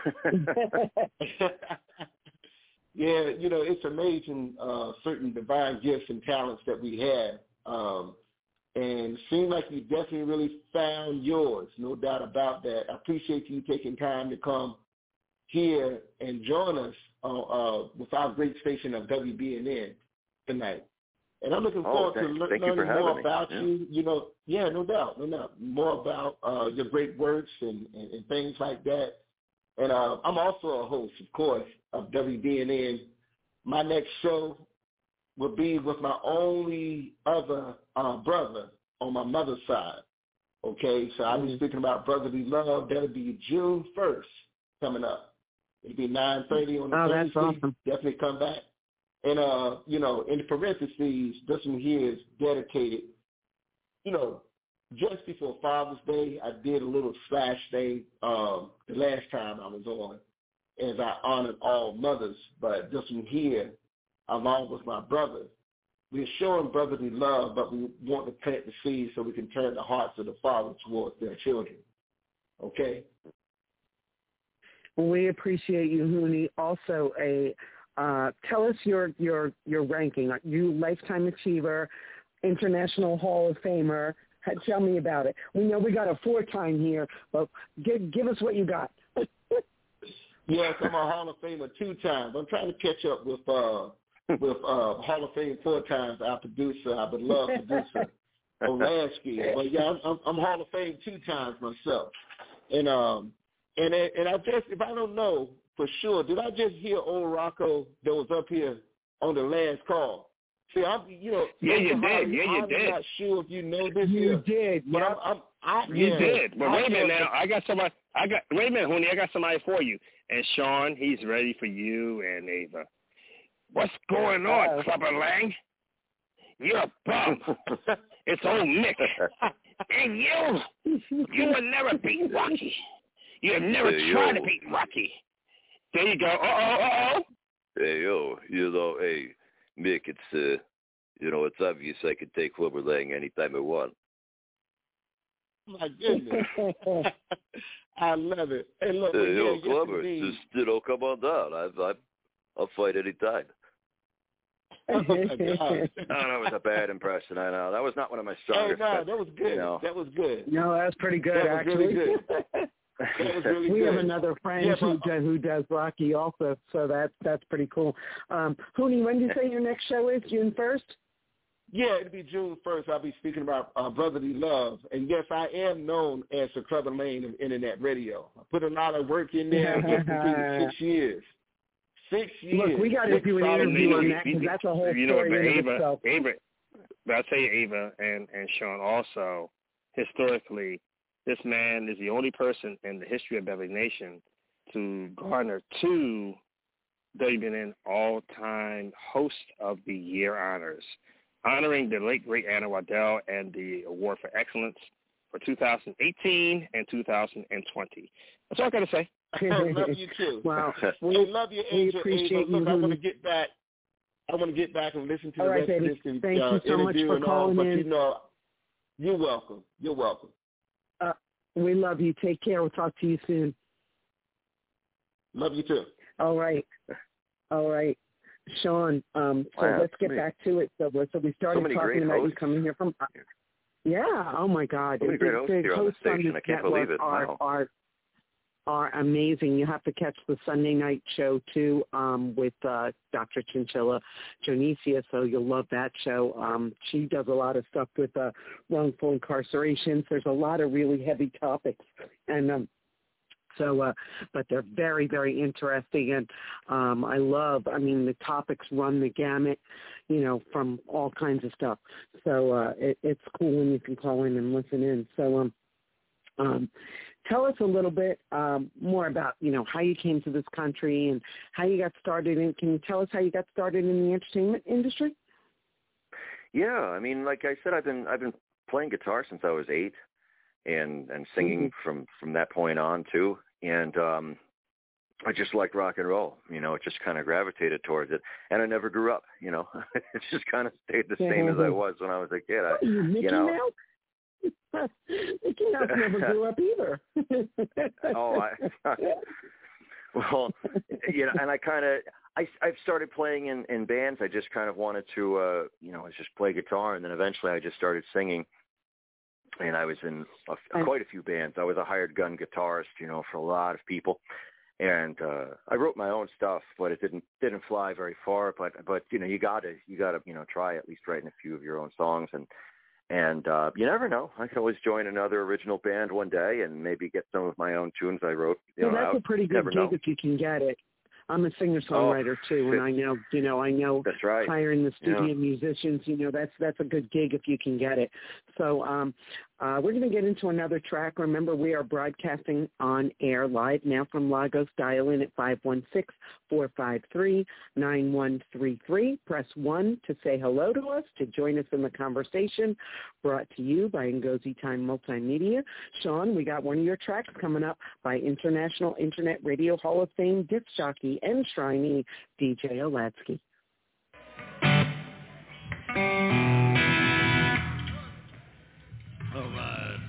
Yeah, you know, it's amazing, uh, certain divine gifts and talents that we have. Um, and it seems like you definitely really found yours, no doubt about that. I appreciate you taking time to come here and join us uh, uh, with our great station of W B N N tonight. And I'm looking forward oh, thank, to le- thank learning more me. about yeah. you. You know, yeah, no doubt, no doubt. More about uh, your great works and, and, and things like that. And uh, I'm also a host, of course, of W B N N. My next show will be with my only other uh, brother on my mother's side. Okay, so I'll be Mm-hmm. speaking about Brotherly Love. That'll be June first coming up. It'll be nine thirty on the oh, Thursday. that's awesome. Definitely come back. And, uh, you know, in parentheses, this one here is dedicated, you know, just before Father's Day, I did a little slash thing um, the last time I was on, as I honored all mothers. But this one here, along with my brother, we're showing brotherly love, but we want to plant the seed so we can turn the hearts of the fathers towards their children. Okay? We appreciate you, Huni. Also, a uh, tell us your, your, your ranking. Are you Lifetime Achiever, International Hall of Famer? Tell me about it. We know we got a four-time here, but give, give us what you got. Yes, I'm a Hall of Famer two times. I'm trying to catch up with uh, with uh, Hall of Fame four times. Our producer, our beloved producer, Olansky. But yeah, I'm, I'm, I'm Hall of Fame two times myself. And um, and and I just, if I don't know for sure, did I just hear old Rocco that was up here on the last call? See, I'm, you know, yeah, you somehow, did. Yeah, you I'm did. I'm not sure if you know this. You here, did. but Yep. I'm, I'm, I, You yeah, did. But I wait a minute know now. I got somebody. I got. Wait a minute, Hooney. I got somebody for you. And Sean, he's ready for you and Ava. What's going on, Uh, Clubber Lang? You're a bum. It's old Mick. And you, you will never beat Rocky. You have never Hey, tried yo. to beat Rocky. There you go. Uh-oh, uh-oh. Hey, yo, you know, hey, Mick, it's, uh, you know, it's obvious I can take Clubber Lang anytime I want. My goodness. I love it. Hey, look, Hey, yeah, yo, yes, Clubber, indeed. just, you know, come on down. I've, I've, I'll fight anytime. Oh, my God. Oh, that was a bad impression. I know. That was not one of my Hey, strongest. no, but, that was good. You know. That was good. No, that's pretty good, That was actually. really good. That was really we good. have another friend Yeah, who, but- does, who does Rocky also, so that, that's pretty cool. Um, Huni, when do you say your next show is? June first? Yeah, it'll be June first. I'll be speaking about uh, brotherly love. And, yes, I am known as the Clubber Lane of Internet Radio. I put a lot of work in there. I just completed six years. Six years. Look, we got to Six do an solid interview years. on that because that's a whole You know, story but in and of Ava, itself. Ava, but I'll tell you, Ava and, and Sean, also, historically, this man is the only person in the history of Beverly Nation to garner two W B N N all-time Host of the Year honors, honoring the late, great Anna Waddell and the Award for Excellence for two thousand eighteen and two thousand twenty. That's all I got to say. I love you, too. Wow. We love you, We Angel. appreciate Ava. Look, you, I want Huni. to get back. I want to get back and listen to All the right, rest baby. of this Thank uh, you so much interview for and all. calling But, in. you know, you're welcome. You're welcome. Uh, we love you. Take care. We'll talk to you soon. Love you, too. All right. All right. Sean, um, so Wow, let's get me. back to it. So, so we started So many talking great about you hosts. coming here from. Uh, yeah. Oh my God. So many the, great hosts the here on the hosts on station. this I can't believe network it. Are, Wow. are are amazing. You have to catch the Sunday night show, too, um, with uh, Doctor Chinchilla Jonesia, so you'll love that show. Um, she does a lot of stuff with uh, wrongful incarcerations. There's a lot of really heavy topics, and um, So, uh, but they're very, very interesting, and um, I love, I mean, the topics run the gamut, you know, from all kinds of stuff. So uh, it, it's cool when you can call in and listen in. So um, um, tell us a little bit um, more about, you know, how you came to this country and how you got started. And can you tell us how you got started in the entertainment industry? Yeah, I mean, like I said, I've been I've been playing guitar since I was eight, and and singing mm-hmm. from from that point on too. And um, I just liked rock and roll. You know, it just kind of gravitated towards it. And I never grew up. You know, it just kind of stayed the yeah. same as I was when I was a kid. I, you, Mickey you know. Mouse? Mickey Mouse never grew up either. oh, I, well, you know, and I kind of, I, I started playing in, in bands. I just kind of wanted to, uh, you know, just play guitar. And then eventually I just started singing. And I was in a, quite a few bands. I was a hired gun guitarist, you know, for a lot of people. And uh, I wrote my own stuff, but it didn't didn't fly very far. But but you know, you gotta you gotta you know try at least writing a few of your own songs. And and uh, you never know. I could always join another original band one day and maybe get some of my own tunes I wrote. You well, know, that's out. a pretty good gig know. if you can get it. I'm a singer-songwriter oh, too, and I know, you know, I know that's right. hiring the studio yeah. musicians, you know, that's that's a good gig if you can get it. So um, uh, we're going to get into another track. Remember, we are broadcasting on air live now from Lagos. Dial in at five one six, four five three, nine one three three. Press one to say hello to us, to join us in the conversation. Brought to you by Ngozi Time Multimedia. Sean, we got one of your tracks coming up by International Internet Radio Hall of Fame disc jockey and Shriney D J Olatsky. All right.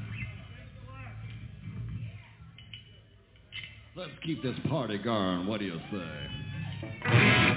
Let's keep this party going. What do you say?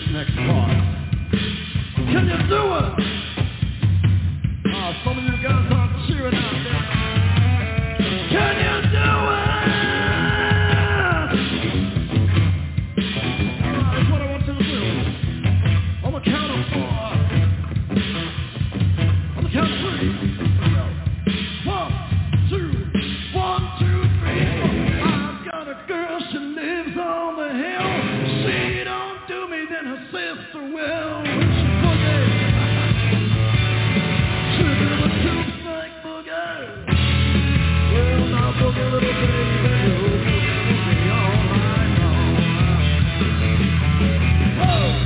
this next part. Can you do it? Oh, some of you guys are cheering out there. Can you do it? All right, that's what I want you to do. I'm gonna count of four. I'm gonna count three. One, two, one, two, three, four. I've got a girl, she lives on the hill. She don't do me, then her sister will. When she boogie, she do the two-snake boogie. Well, now boogie, little baby, you boogie with me all night long. Oh!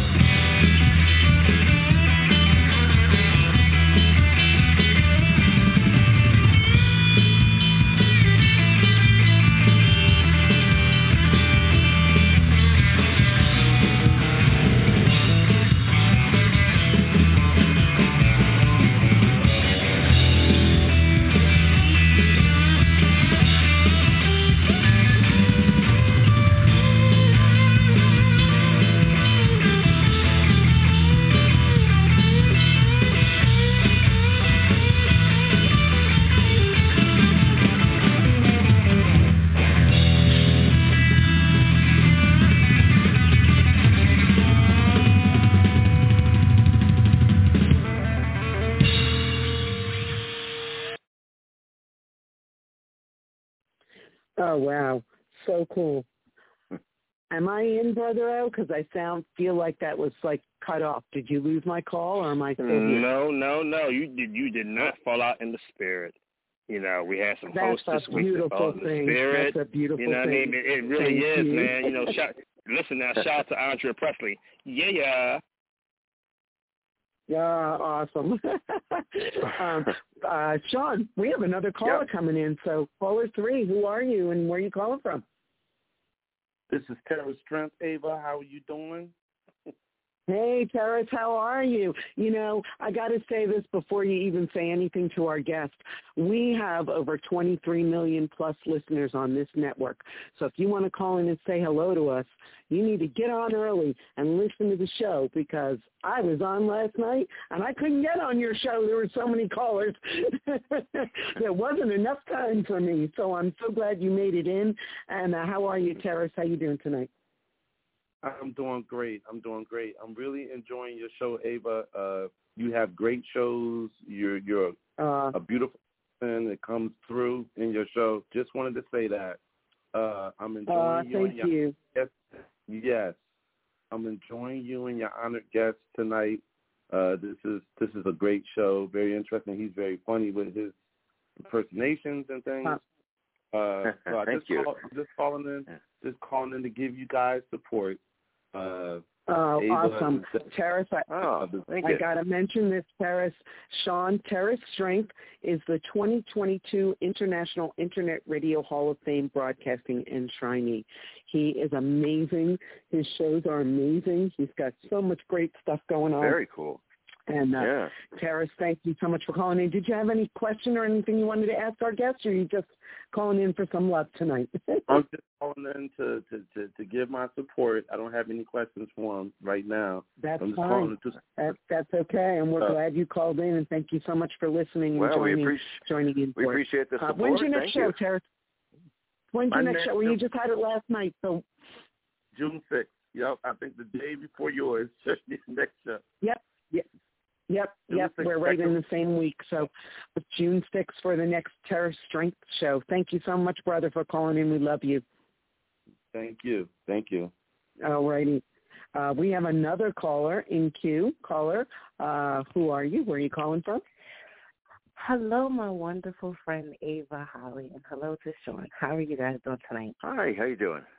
Oh, wow. So cool. Am I in, Brother O? Because I sound feel like that was, like, cut off. Did you lose my call, or am I still here? No, no, no. You did you did not fall out in the spirit. You know, we had some That's hosts this a week that beautiful fell in the thing. spirit. That's a beautiful you know what thing. I mean? It, it really Thank is, you. man. You know, shout, listen now, shout out to Andrea Presley. Yeah, yeah. Yeah, awesome. um, uh, Sean, we have another caller Yep. coming in. So caller three, who are you and where are you calling from? This is Terra Strength. Ava, how are you doing? Hey, Terrace, how are you? You know, I got to say this before you even say anything to our guest. We have over twenty-three million plus listeners on this network. So if you want to call in and say hello to us, you need to get on early and listen to the show, because I was on last night and I couldn't get on your show. There were so many callers. There wasn't enough time for me. So I'm so glad you made it in. And uh, how are you, Terrace? How you doing tonight? I'm doing great. I'm doing great. I'm really enjoying your show, Ava. Uh, you have great shows. You're you're uh, a beautiful person that comes through in your show. Just wanted to say that. Uh, I'm enjoying uh, you. Thank and your you. Guest. Yes, I'm enjoying you and your honored guest tonight. Uh, this is this is a great show. Very interesting. He's very funny with his impersonations and things. Huh. Uh, so I Thank just you. call, I'm just calling in, just calling in to give you guys support. Uh, Oh, Ava, awesome. Terrace, I, Oh, thank I you. got to mention this, Terrace. Sean, Terrace Strength is the twenty twenty-two International Internet Radio Hall of Fame Broadcasting enshrinee. He is amazing. His shows are amazing. He's got so much great stuff going on. Very cool. And uh, Yeah. Terrace, thank you so much for calling in. Did you have any question or anything you wanted to ask our guest, or are you just calling in for some love tonight? I'm just calling in to, to, to, to give my support. I don't have any questions for him right now. That's I'm just fine. calling to, that, that's okay, and we're uh, glad you called in, and thank you so much for listening and Well, we joining, appreciate joining in. we for it. appreciate the Uh, support. when's your next Thank show, you. Terrace? When's My your next next show? Well, show- you just had it last night, so June sixth. Yep, I think the day before yours, next show. yep, yep. Yep, June yep, sixth, we're right in second- the same week. So it's June sixth for the next Terrace Strength show. Thank you so much, brother, for calling in. We love you. Thank you. Thank you. All righty. Uh, we have another caller in queue. Caller, uh, who are you? Where are you calling from? Hello, my wonderful friend Ava Holly, and hello to Sean. How are you guys doing tonight? Hi, how you doing?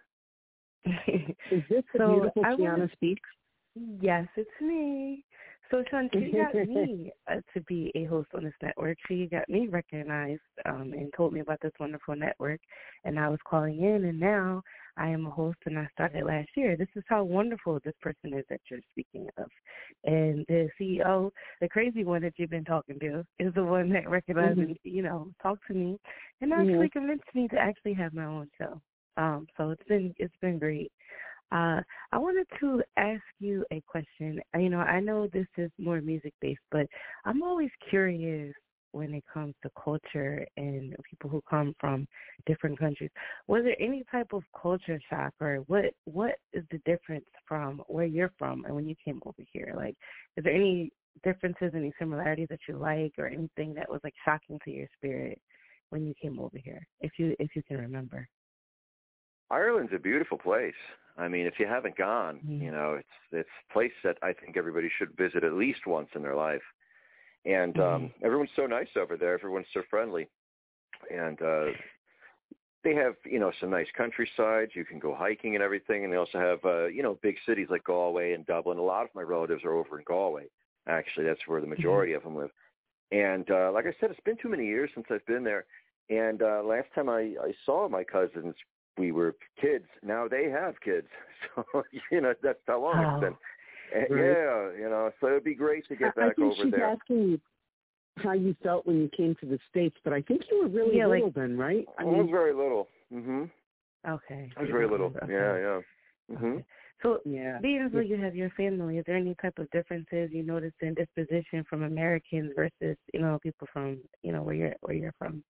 Is this the So, beautiful I Kiana wanna- Speaks? Yes, it's me. So, Sean, she got me uh, to be a host on this network. She got me recognized um, and told me about this wonderful network, and I was calling in, and now I am a host, and I started last year. This is how wonderful this person is that you're speaking of. And the C E O, the crazy one that you've been talking to, is the one that recognized Mhm. and, you know, talked to me and actually convinced me to actually have my own show. Um, so it's been it's been great. Uh, I wanted to ask you a question. You know, I know this is more music-based, but I'm always curious when it comes to culture and people who come from different countries. Was there any type of culture shock, or what what is the difference from where you're from and when you came over here? Like, is there any differences, any similarities that you like, or anything that was like shocking to your spirit when you came over here, if you if you can remember? Ireland's a beautiful place. I mean, if you haven't gone, mm-hmm. you know, it's it's a place that I think everybody should visit at least once in their life. And mm-hmm. um, everyone's so nice over there. Everyone's so friendly. And uh, they have, you know, some nice countryside. You can go hiking and everything. And they also have, uh, you know, big cities like Galway and Dublin. A lot of my relatives are over in Galway. Actually, that's where the majority mm-hmm. of them live. And uh, like I said, it's been too many years since I've been there. And uh, last time I, I saw my cousins, we were kids. Now they have kids. So, you know, that's how long oh, it's been. And, right. Yeah, you know, so it would be great to get back I think over she's there. asking you how you felt when you came to the States, but I think you were really yeah, little like, then, right? I, I mean, was very little. Mm-hmm. Okay. I was very little. Okay. Yeah, yeah. Mm-hmm. Okay. So, yeah. being as though you have your family, is there any type of differences you notice in disposition from Americans versus, you know, people from, you know, where you're where you're from?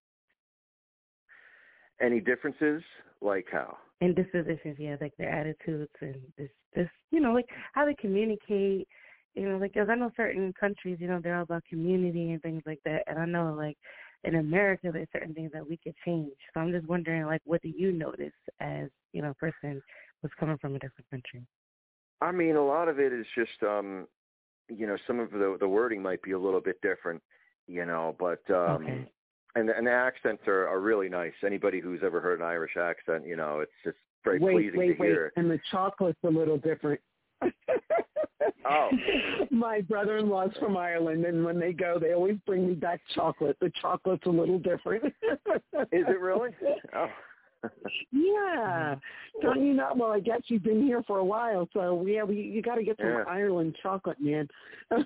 Any differences? Like how? In dispositions, yeah, like their attitudes and this, this, you know, like how they communicate. You know, like, because I know certain countries, you know, they're all about community and things like that. And I know, like, in America, there's certain things that we could change. So I'm just wondering, like, what do you notice as, you know, a person who's coming from a different country? I mean, a lot of it is just, um, you know, some of the the wording might be a little bit different, you know, but, um, okay. and, and the accents are, are really nice. Anybody who's ever heard an Irish accent, you know, it's just very wait, pleasing wait, to hear. Wait, and the chocolate's a little different. Oh. My brother-in-law's from Ireland, and when they go, they always bring me back chocolate. The chocolate's a little different. Is it really? Oh. Yeah. Don't you know? Well, I guess you've been here for a while, so yeah, we, you got to get some yeah. Ireland chocolate, man. Well,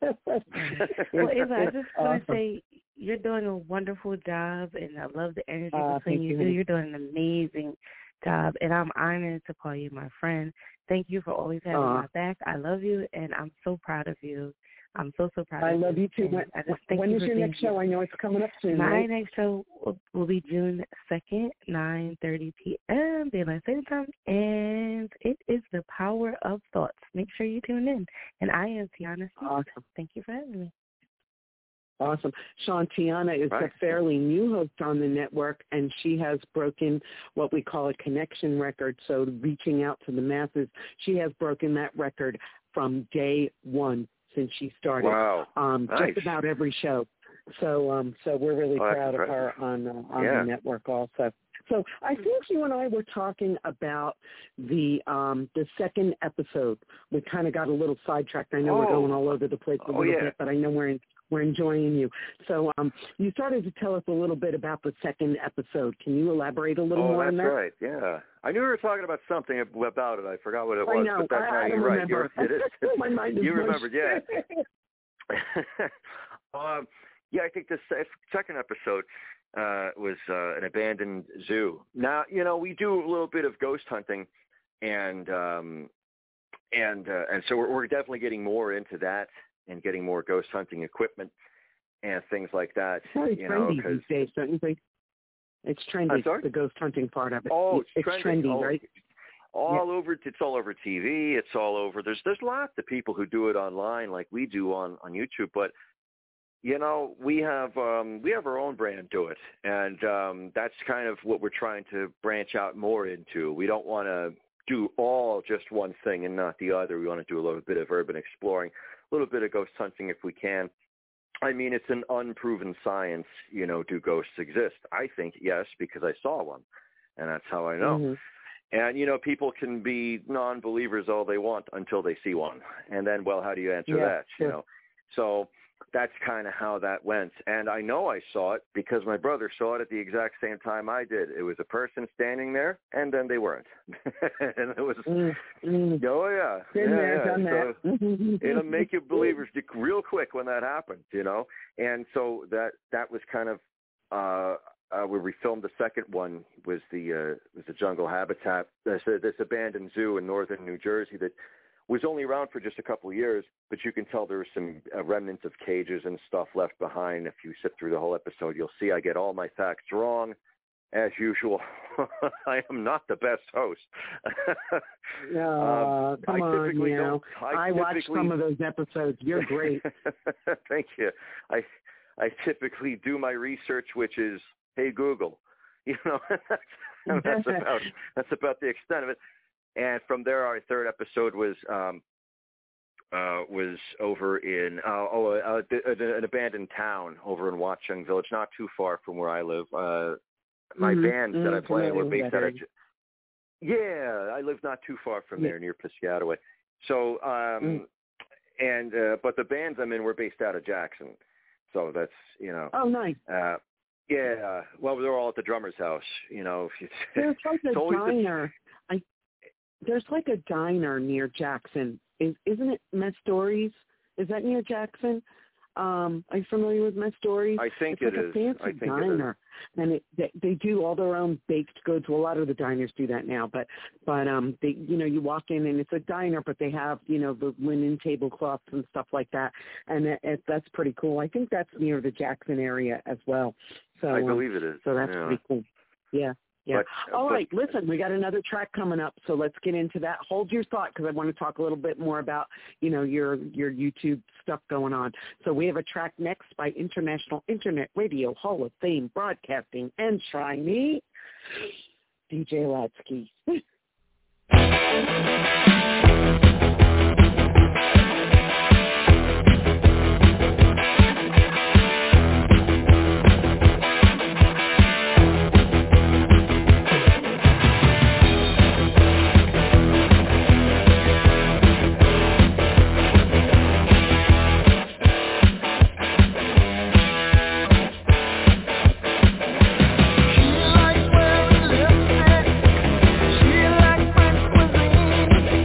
Ava, I just want to awesome. say you're doing a wonderful job, and I love the energy uh, between you you. two. You're doing an amazing job, and I'm honored to call you my friend. Thank you for always having uh, my back. I love you, and I'm so proud of you. I'm so, so proud I of you. love you too. When, I just thank when you is for your being next here. show? I know it's coming up soon, My right? next show will, will be June second, nine thirty p.m. Daylight Saving Time, and it is The Power of Thoughts. Make sure you tune in. And I am Tiana Smith. Awesome. Thank you for having me. Awesome. Sean, Tiana is right. a fairly new host on the network, and she has broken what we call a connection record. So reaching out to the masses, she has broken that record from day one since she started. Wow. Um, nice. Just about every show. So um, so we're really oh, proud of her on, uh, on yeah. the network also. So I think you and I were talking about the um, the second episode. We kind of got a little sidetracked. I know oh. we're going all over the place a oh, little yeah. bit, but I know we're in, we're enjoying you. So um, you started to tell us a little bit about the second episode. Can you elaborate a little oh, more on that? Oh, that's right. Yeah. I knew we were talking about something about it. I forgot what it was. I know. But that's I, I you're don't right. remember. You're, it is. My mind is you mush. remembered, yeah. um, yeah, I think the second episode uh, was uh, an abandoned zoo. Now, you know, we do a little bit of ghost hunting, and um, and uh, and so we're, we're definitely getting more into that and getting more ghost hunting equipment and things like that. It's very you trendy know, these days, don't you think? It's trendy, the ghost hunting part of it. Oh, it's, it's trendy, trendy, oh, right? All yeah. over. It's all over T V. It's all over. There's there's lots of people who do it online, like we do on, on YouTube. But you know, we have um, we have our own brand to it, and um, that's kind of what we're trying to branch out more into. We don't want to do all just one thing and not the other. We want to do a little bit of urban exploring, a little bit of ghost hunting if we can. I mean, it's an unproven science, you know, do ghosts exist? I think yes, because I saw one, and that's how I know. Mm-hmm. And, you know, people can be non-believers all they want until they see one. And then, well, how do you answer yeah, that, sure. you know? So that's kind of how that went. And I know I saw it because my brother saw it at the exact same time I did. It was a person standing there, and then they weren't. And it was, mm, mm. oh, yeah. Been yeah, there, yeah. done so that. it'll make you believers real quick when that happened, you know? And so that, that was kind of uh, uh, where we filmed the second one was the uh, was the Jungle Habitat. There's a, this abandoned zoo in northern New Jersey that was only around for just a couple of years, but you can tell there were some uh, remnants of cages and stuff left behind. If you sit through the whole episode, you'll see I get all my facts wrong, as usual. I am not the best host. No, um, come I on, you know. I, I watched some of those episodes. You're great. Thank you. I I typically do my research, which is, hey, Google. You know, that's about that's about the extent of it. And from there, our third episode was um, uh, was over in uh, oh uh, an abandoned town over in Watchung Village, not too far from where I live. Uh, my mm-hmm. bands mm-hmm. that I play were based out of. Area. Yeah, I live not too far from yeah. there, near Piscataway. So, um, mm. and uh, but the bands I'm in were based out of Jackson. So that's you know. Oh, nice. Uh, yeah, well, they're all at the drummer's house. You know, if you, there's like a diner. A, I there's like a diner near Jackson. Is isn't it Mestories? Is that near Jackson? Um, are you familiar with Mestories? I think it's it like is. a fancy I think diner, it is. and it, they, they do all their own baked goods. Well, a lot of the diners do that now, but but um, they you know you walk in and it's a diner, but they have you know the linen tablecloths and stuff like that, and it, it, that's pretty cool. I think that's near the Jackson area as well. So I um, believe it is. So that's yeah. pretty cool. Yeah. Yeah. But, All but, right. Listen, we got another track coming up, so let's get into that. Hold your thought because I want to talk a little bit more about, you know, your your YouTube stuff going on. So we have a track next by International Internet Radio Hall of Fame Broadcasting and Shinee, D J Latsky. She likes wearing lipstick. She likes French cuisine.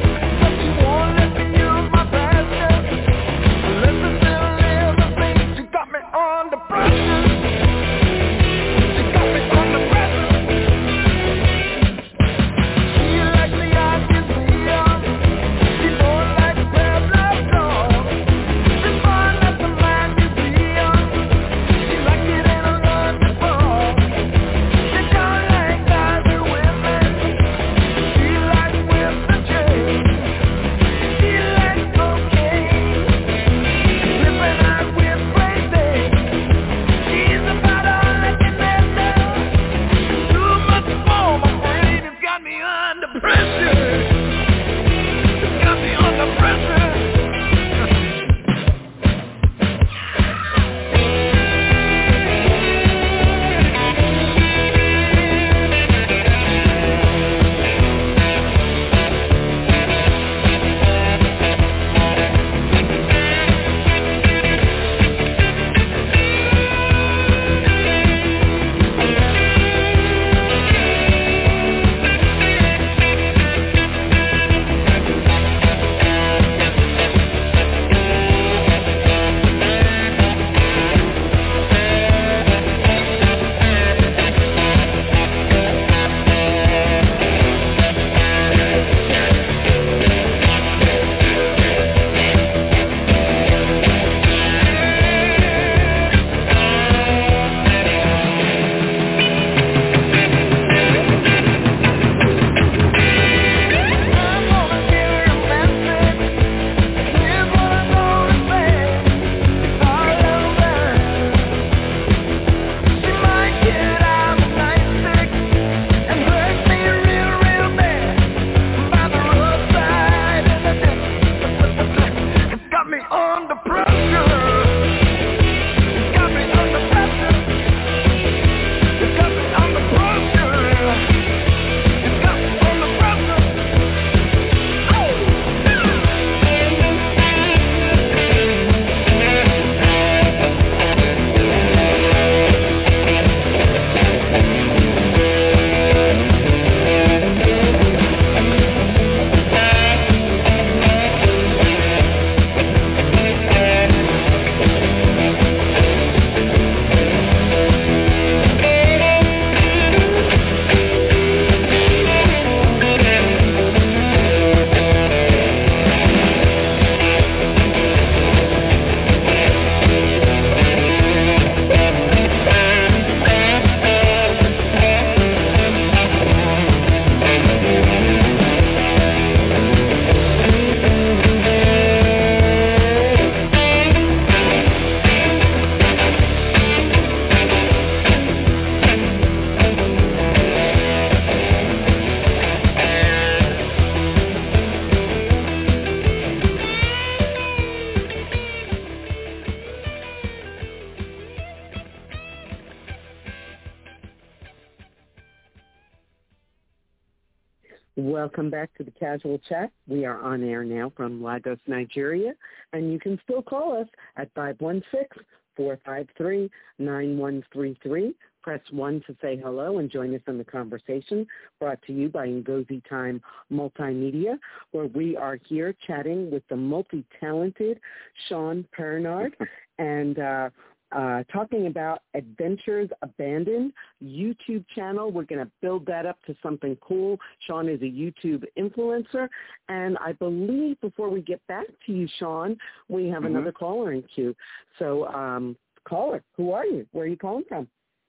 Welcome back to the Casual Chat. We are on air now from Lagos, Nigeria, and you can still call us at five one six, four five three, nine one three three. Press one to say hello and join us in the conversation, brought to you by Ngozi Time Multimedia, where we are here chatting with the multi-talented Sean Pernard and uh, uh, talking about Adventures Abandoned YouTube channel. We're going to build that up to something cool. Sean is a YouTube influencer, and I believe before we get back to you, Sean, we have mm-hmm. another caller in queue. So, um, caller, who are you? Where are you calling from?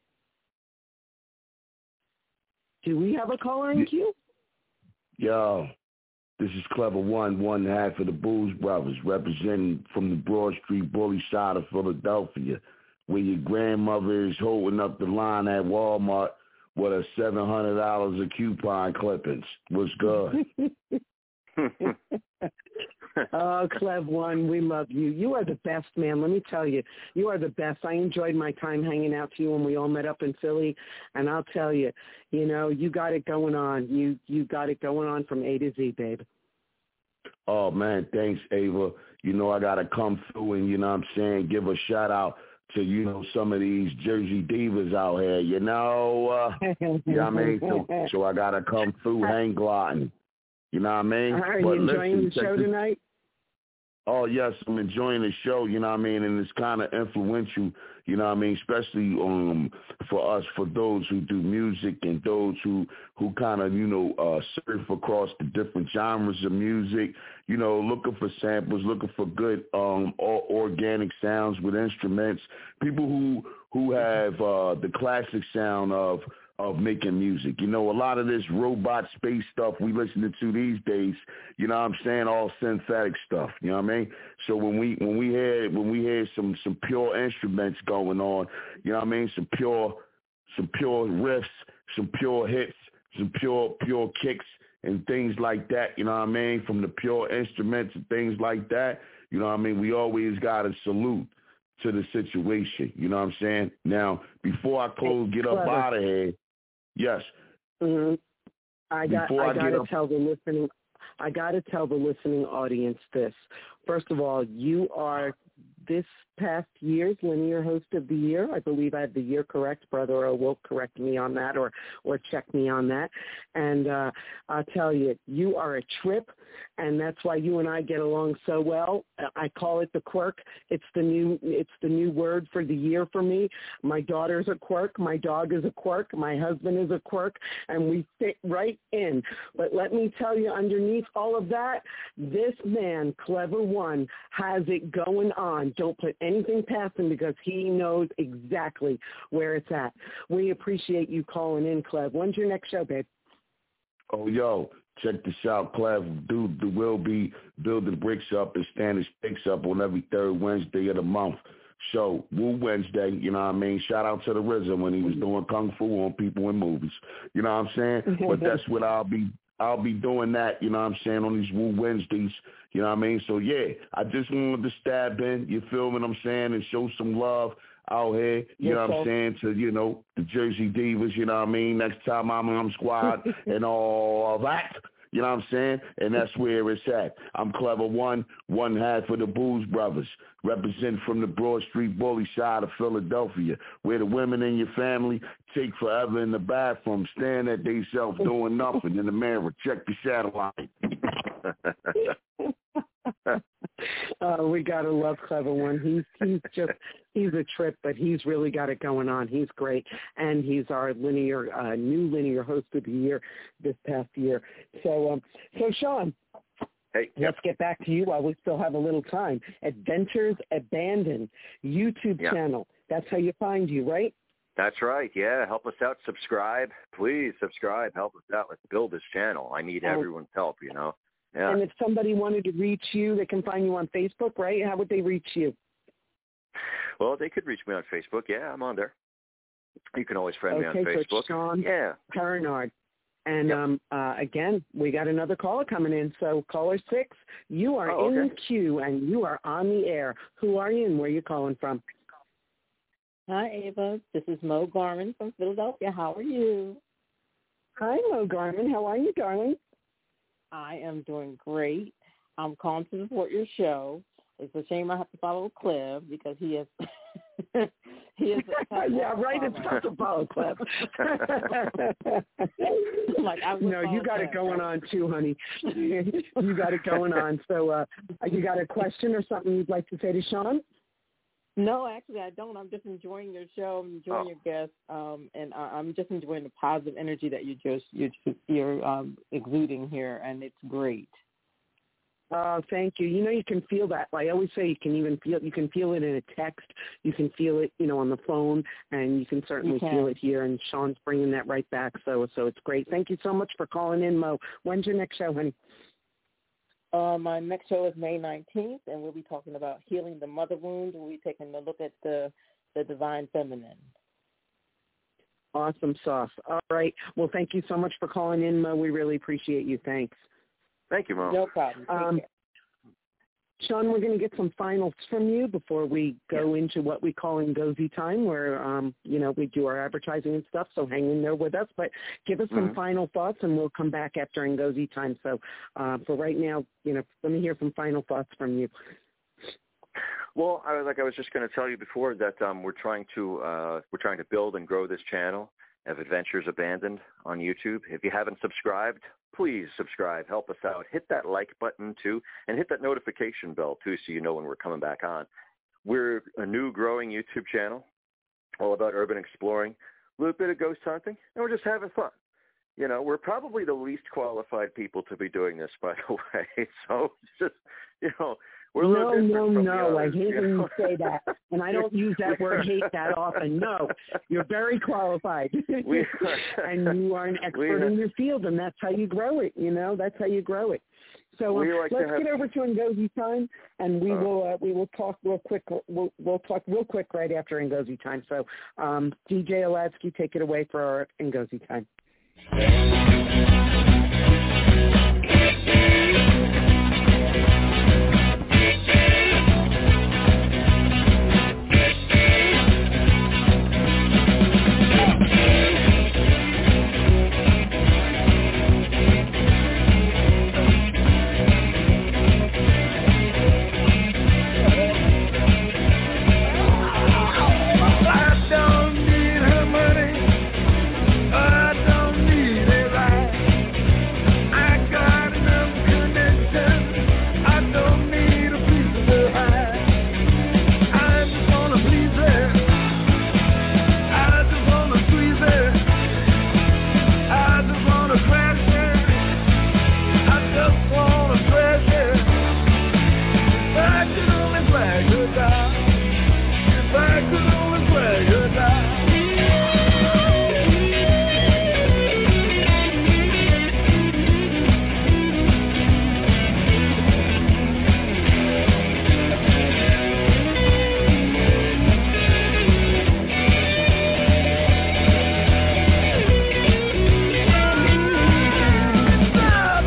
Do we have a caller in queue? Yo, this is Clever One, one half of the Blues Brothers, representing from the Broad Street bully side of Philadelphia, where your grandmother is holding up the line at Walmart with a seven hundred dollars of coupon clippings. What's good? Oh, Clev One, we love you. You are the best, man. Let me tell you, you are the best. I enjoyed my time hanging out to you when we all met up in Philly, and I'll tell you, you know, you got it going on. You you got it going on from A to Z, babe. Oh, man, thanks, Ava. You know, I got to come through and, you know what I'm saying, give a shout-out to, you know, some of these Jersey divas out here, you know? Uh, you know what I mean? So, so I got to come through hang gliding. You know what I mean? Are but you enjoying listen, the show this, tonight? Oh, yes, I'm enjoying the show, you know what I mean? And it's kind of influential, you know what I mean, especially um for us, for those who do music and those who, who kind of, you know, uh, surf across the different genres of music, you know, looking for samples, looking for good um organic sounds with instruments, people who, who have uh, the classic sound of of making music. You know, a lot of this robot space stuff we listening to these days, you know what I'm saying, all synthetic stuff, you know what I mean? So when we when we hear when we hear some some pure instruments going on, you know what I mean, some pure some pure riffs, some pure hits, some pure pure kicks and things like that, you know what I mean, from the pure instruments and things like that, you know what I mean, we always gotta salute to the situation, you know what I'm saying? Now, before I close, get up out of here, yes. Mm-hmm. I got. Before I, I got to up... tell the listening. I got to tell the listening audience this. First of all, you are this past year's Linear Host of the Year. I believe I have the year correct. Brother O will correct me on that or, or check me on that. And uh, I'll tell you, you are a trip, and that's why you and I get along so well. I call it the quirk. It's the new it's the new word for the year for me. My daughter's a quirk. My dog is a quirk. My husband is a quirk, and we fit right in. But let me tell you, underneath all of that, this man, Clever One, has it going on. Don't put anything past him because he knows exactly where it's at. We appreciate you calling in, Clev. When's your next show, babe? Oh, yo, check this out, Clev. Dude, the will be building bricks up and standing stakes up on every third Wednesday of the month. So, Woo Wednesday, you know what I mean? Shout out to the R Z A when he was doing Kung Fu on people in movies. You know what I'm saying? But that's what I'll be I'll be doing that, you know what I'm saying, on these Woo Wednesdays, you know what I mean? So, yeah, I just wanted to stab in, you feel what I'm saying, and show some love out here, you yes, know what I'm saying, to, you know, the Jersey Divas, you know what I mean, next time I'm on squad and all that, you know what I'm saying, and that's where it's at. I'm Clever One, one half of the Blues Brothers, represent from the Broad Street bully side of Philadelphia, where the women in your family take forever in the bathroom, staring at themselves doing nothing in the mirror. Check the satellite. uh, we gotta love Clever One. He's he's just he's a trip, but he's really got it going on. He's great, and he's our linear uh, new linear host of the year this past year. So, um, so Sean. Hey, let's get back to you while we still have a little time. Adventures Abandoned YouTube yep. channel. That's how you find you, right? That's right. Yeah, help us out. Subscribe, please. Subscribe. Help us out. Let's build this channel. I need um, everyone's help. You know. Yeah. And if somebody wanted to reach you, they can find you on Facebook, right? How would they reach you? Well, they could reach me on Facebook. Yeah, I'm on there. You can always friend okay, me on Facebook. So Sean yeah. Pernard. And yep. um, uh, again, we got another caller coming in. So caller six, you are oh, in okay. the queue and you are on the air. Who are you and where are you calling from? Hi, Ava. This is Mo Garman from Philadelphia. How are you? Hi, Mo Garman. How are you, darling? I am doing great. I'm calling to support your show. It's a shame I have to follow Cliff because he is he is yeah, right. It's tough to follow Cliff. like, I no, you got Cliff, it going right? on too, honey. You got it going on. So, uh, you got a question or something you'd like to say to Sean? No, actually, I don't. I'm just enjoying your show. I'm enjoying oh. your guests, um, and I, I'm just enjoying the positive energy that you just you're, you're um, exuding here, and it's great. Oh, thank you. You know, you can feel that. I always say you can even feel, you can feel it in a text. You can feel it, you know, on the phone, and you can certainly you can. feel it here. And Sean's bringing that right back. So, so it's great. Thank you so much for calling in, Mo. When's your next show, honey? Uh, my next show is May nineteenth, and we'll be talking about healing the mother wound. We'll be taking a look at the, the divine feminine. Awesome sauce. All right. Well, thank you so much for calling in, Mo. We really appreciate you. Thanks. Thank you, Mo. No problem. Um, Sean, we're going to get some finals from you before we go yeah. into what we call Ngozi time, where, um, you know, we do our advertising and stuff, so hang in there with us. But give us some mm-hmm. final thoughts, and we'll come back after Ngozi time. So uh, for right now, you know, let me hear some final thoughts from you. Well, I, like I was just going to tell you before that um, we're trying to uh, we're trying to build and grow this channel of Adventures Abandoned on YouTube. If you haven't subscribed, please subscribe. Help us out. Hit that like button, too, and hit that notification bell, too, so you know when we're coming back on. We're a new growing YouTube channel, all about urban exploring, a little bit of ghost hunting, and we're just having fun. You know, we're probably the least qualified people to be doing this, by the way. So just, you know, we're a little no, different no, from no. the I others, hate you when know? you say that, and I don't use that word "hate" that often. No, you're very qualified, we, and you are an expert we, in your field, and that's how you grow it. You know, that's how you grow it. So um, like let's have, get over to Ngozi time, and we uh, will uh, we will talk real quick. We'll, we'll talk real quick right after Ngozi time. So um, D J Aladsky, take it away for our Ngozi time.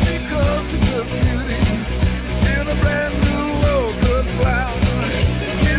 In a brand new world, good cloud.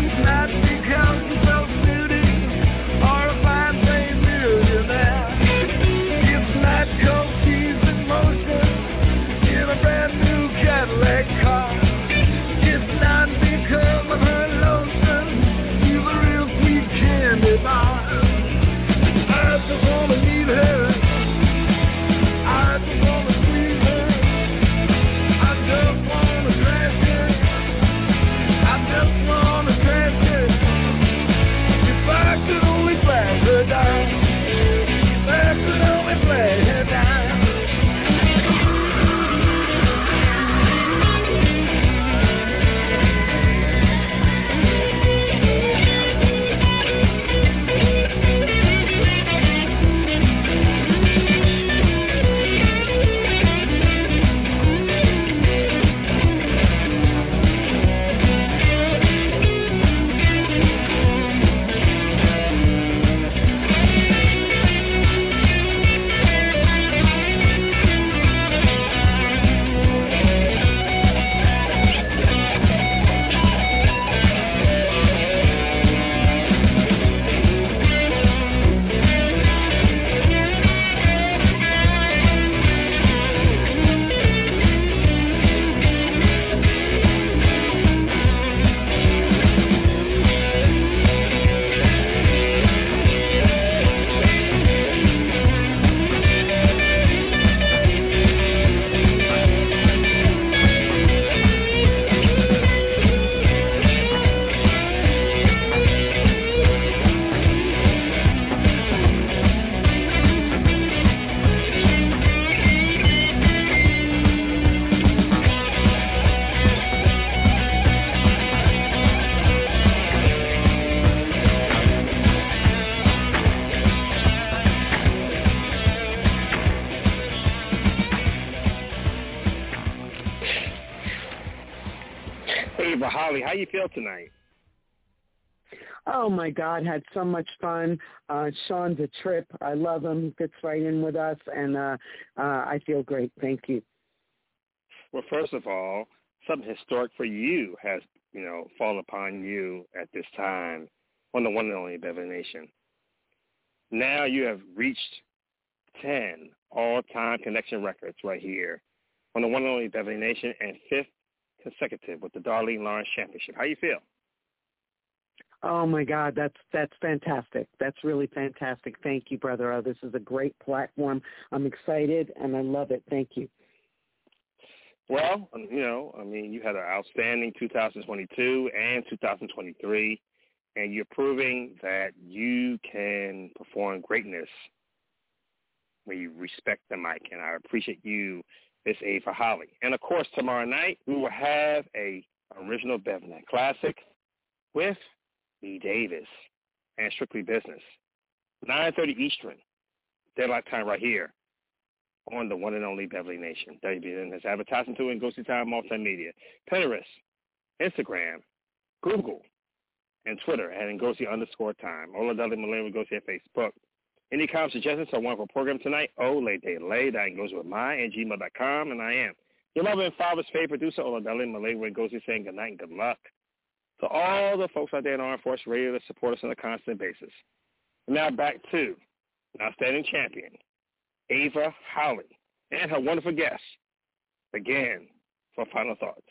Holly, how you feel tonight? Oh, my God, had so much fun. Uh, Sean's a trip. I love him. He fits right in with us, and uh, uh, I feel great. Thank you. Well, first of all, something historic for you has, you know, fallen upon you at this time on the one and only Beverly Nation. Now you have reached ten all-time connection records right here on the one and only Beverly Nation, and fifth consecutive with the Darlene Lawrence Championship. How you feel? Oh, my God, that's that's fantastic. That's really fantastic. Thank you, brother. Oh, this is a great platform. I'm excited, and I love it. Thank you. Well, you know, I mean, you had an outstanding two thousand twenty-two and two thousand twenty-three, and you're proving that you can perform greatness when you respect the mic, and I appreciate you, Miss Ava Holly. And, of course, tomorrow night we will have a original Beverly Classic with B. Davis and Strictly Business, nine thirty Eastern, deadline time right here on the one and only Beverly Nation. W B N is advertising to and Ghosty Time Multimedia, Pinterest, Instagram, Google, and Twitter at Ngozi underscore time. Ola Dudley Malay with Ngozi at Facebook. Any comments, suggestions for wonderful program tonight? Ole de lay, that goes with my and gmail dot com, and I am your loving and father's favorite producer, Ola Dudley Malay with Ngozi, saying good night and good luck to all the folks out there in Armed Force Radio that support us on a constant basis. Now back to outstanding champion, Ava Holly, and her wonderful guest, again, for final thoughts.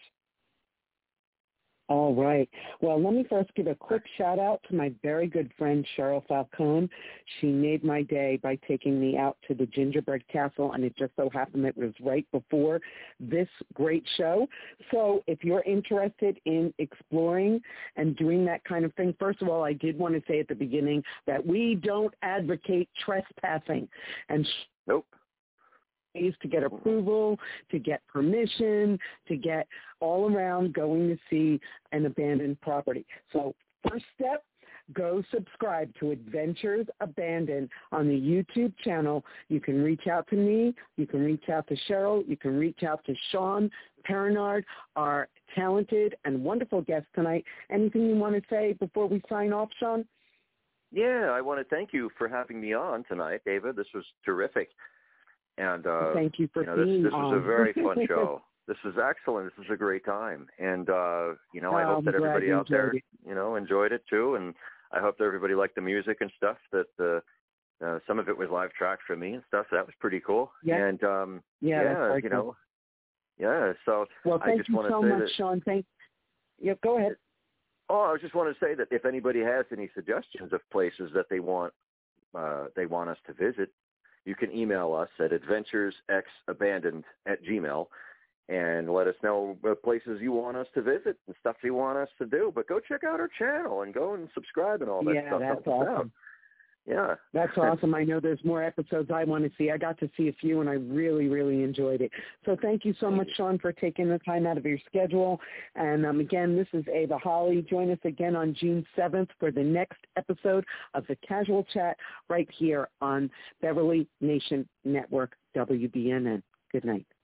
All right. Well, let me first give a quick shout-out to my very good friend, Cheryl Falcone. She made my day by taking me out to the Gingerbread Castle, and it just so happened that it was right before this great show. So if you're interested in exploring and doing that kind of thing, first of all, I did want to say at the beginning that we don't advocate trespassing. And nope. To get approval, to get permission, to get all around going to see an abandoned property. So first step, go subscribe to Adventures Abandoned on the YouTube channel. You can reach out to me. You can reach out to Cheryl. You can reach out to Sean Perenard, our talented and wonderful guest tonight. Anything you want to say before we sign off, Sean? Yeah, I want to thank you for having me on tonight, Ava. This was terrific. And uh, thank you for you know, being this, this on. was a very fun show. This was excellent. This was a great time. And, uh, you know, I oh, hope that I'm everybody out there, it. you know, enjoyed it too. And I hope that everybody liked the music and stuff, that uh, uh, some of it was live tracked for me and stuff. So that was pretty cool. Yeah. And, um, yeah, yeah that's you cool. know, yeah. So well, thank I just you want to so say much, that, Sean. Thank Yeah, go ahead. Oh, I just want to say that if anybody has any suggestions of places that they want, uh, they want us to visit, you can email us at adventuresxabandoned at gmail and let us know what places you want us to visit and stuff you want us to do. But go check out our channel and go and subscribe and all that yeah, stuff. that's Help us out. awesome. Yeah. That's awesome. I know there's more episodes I want to see. I got to see a few, and I really, really enjoyed it. So thank you so much, Sean, for taking the time out of your schedule. And um, again, this is Ava Holly. Join us again on June seventh for the next episode of The Casual Chat right here on Beverly Nation Network, W B N N. Good night.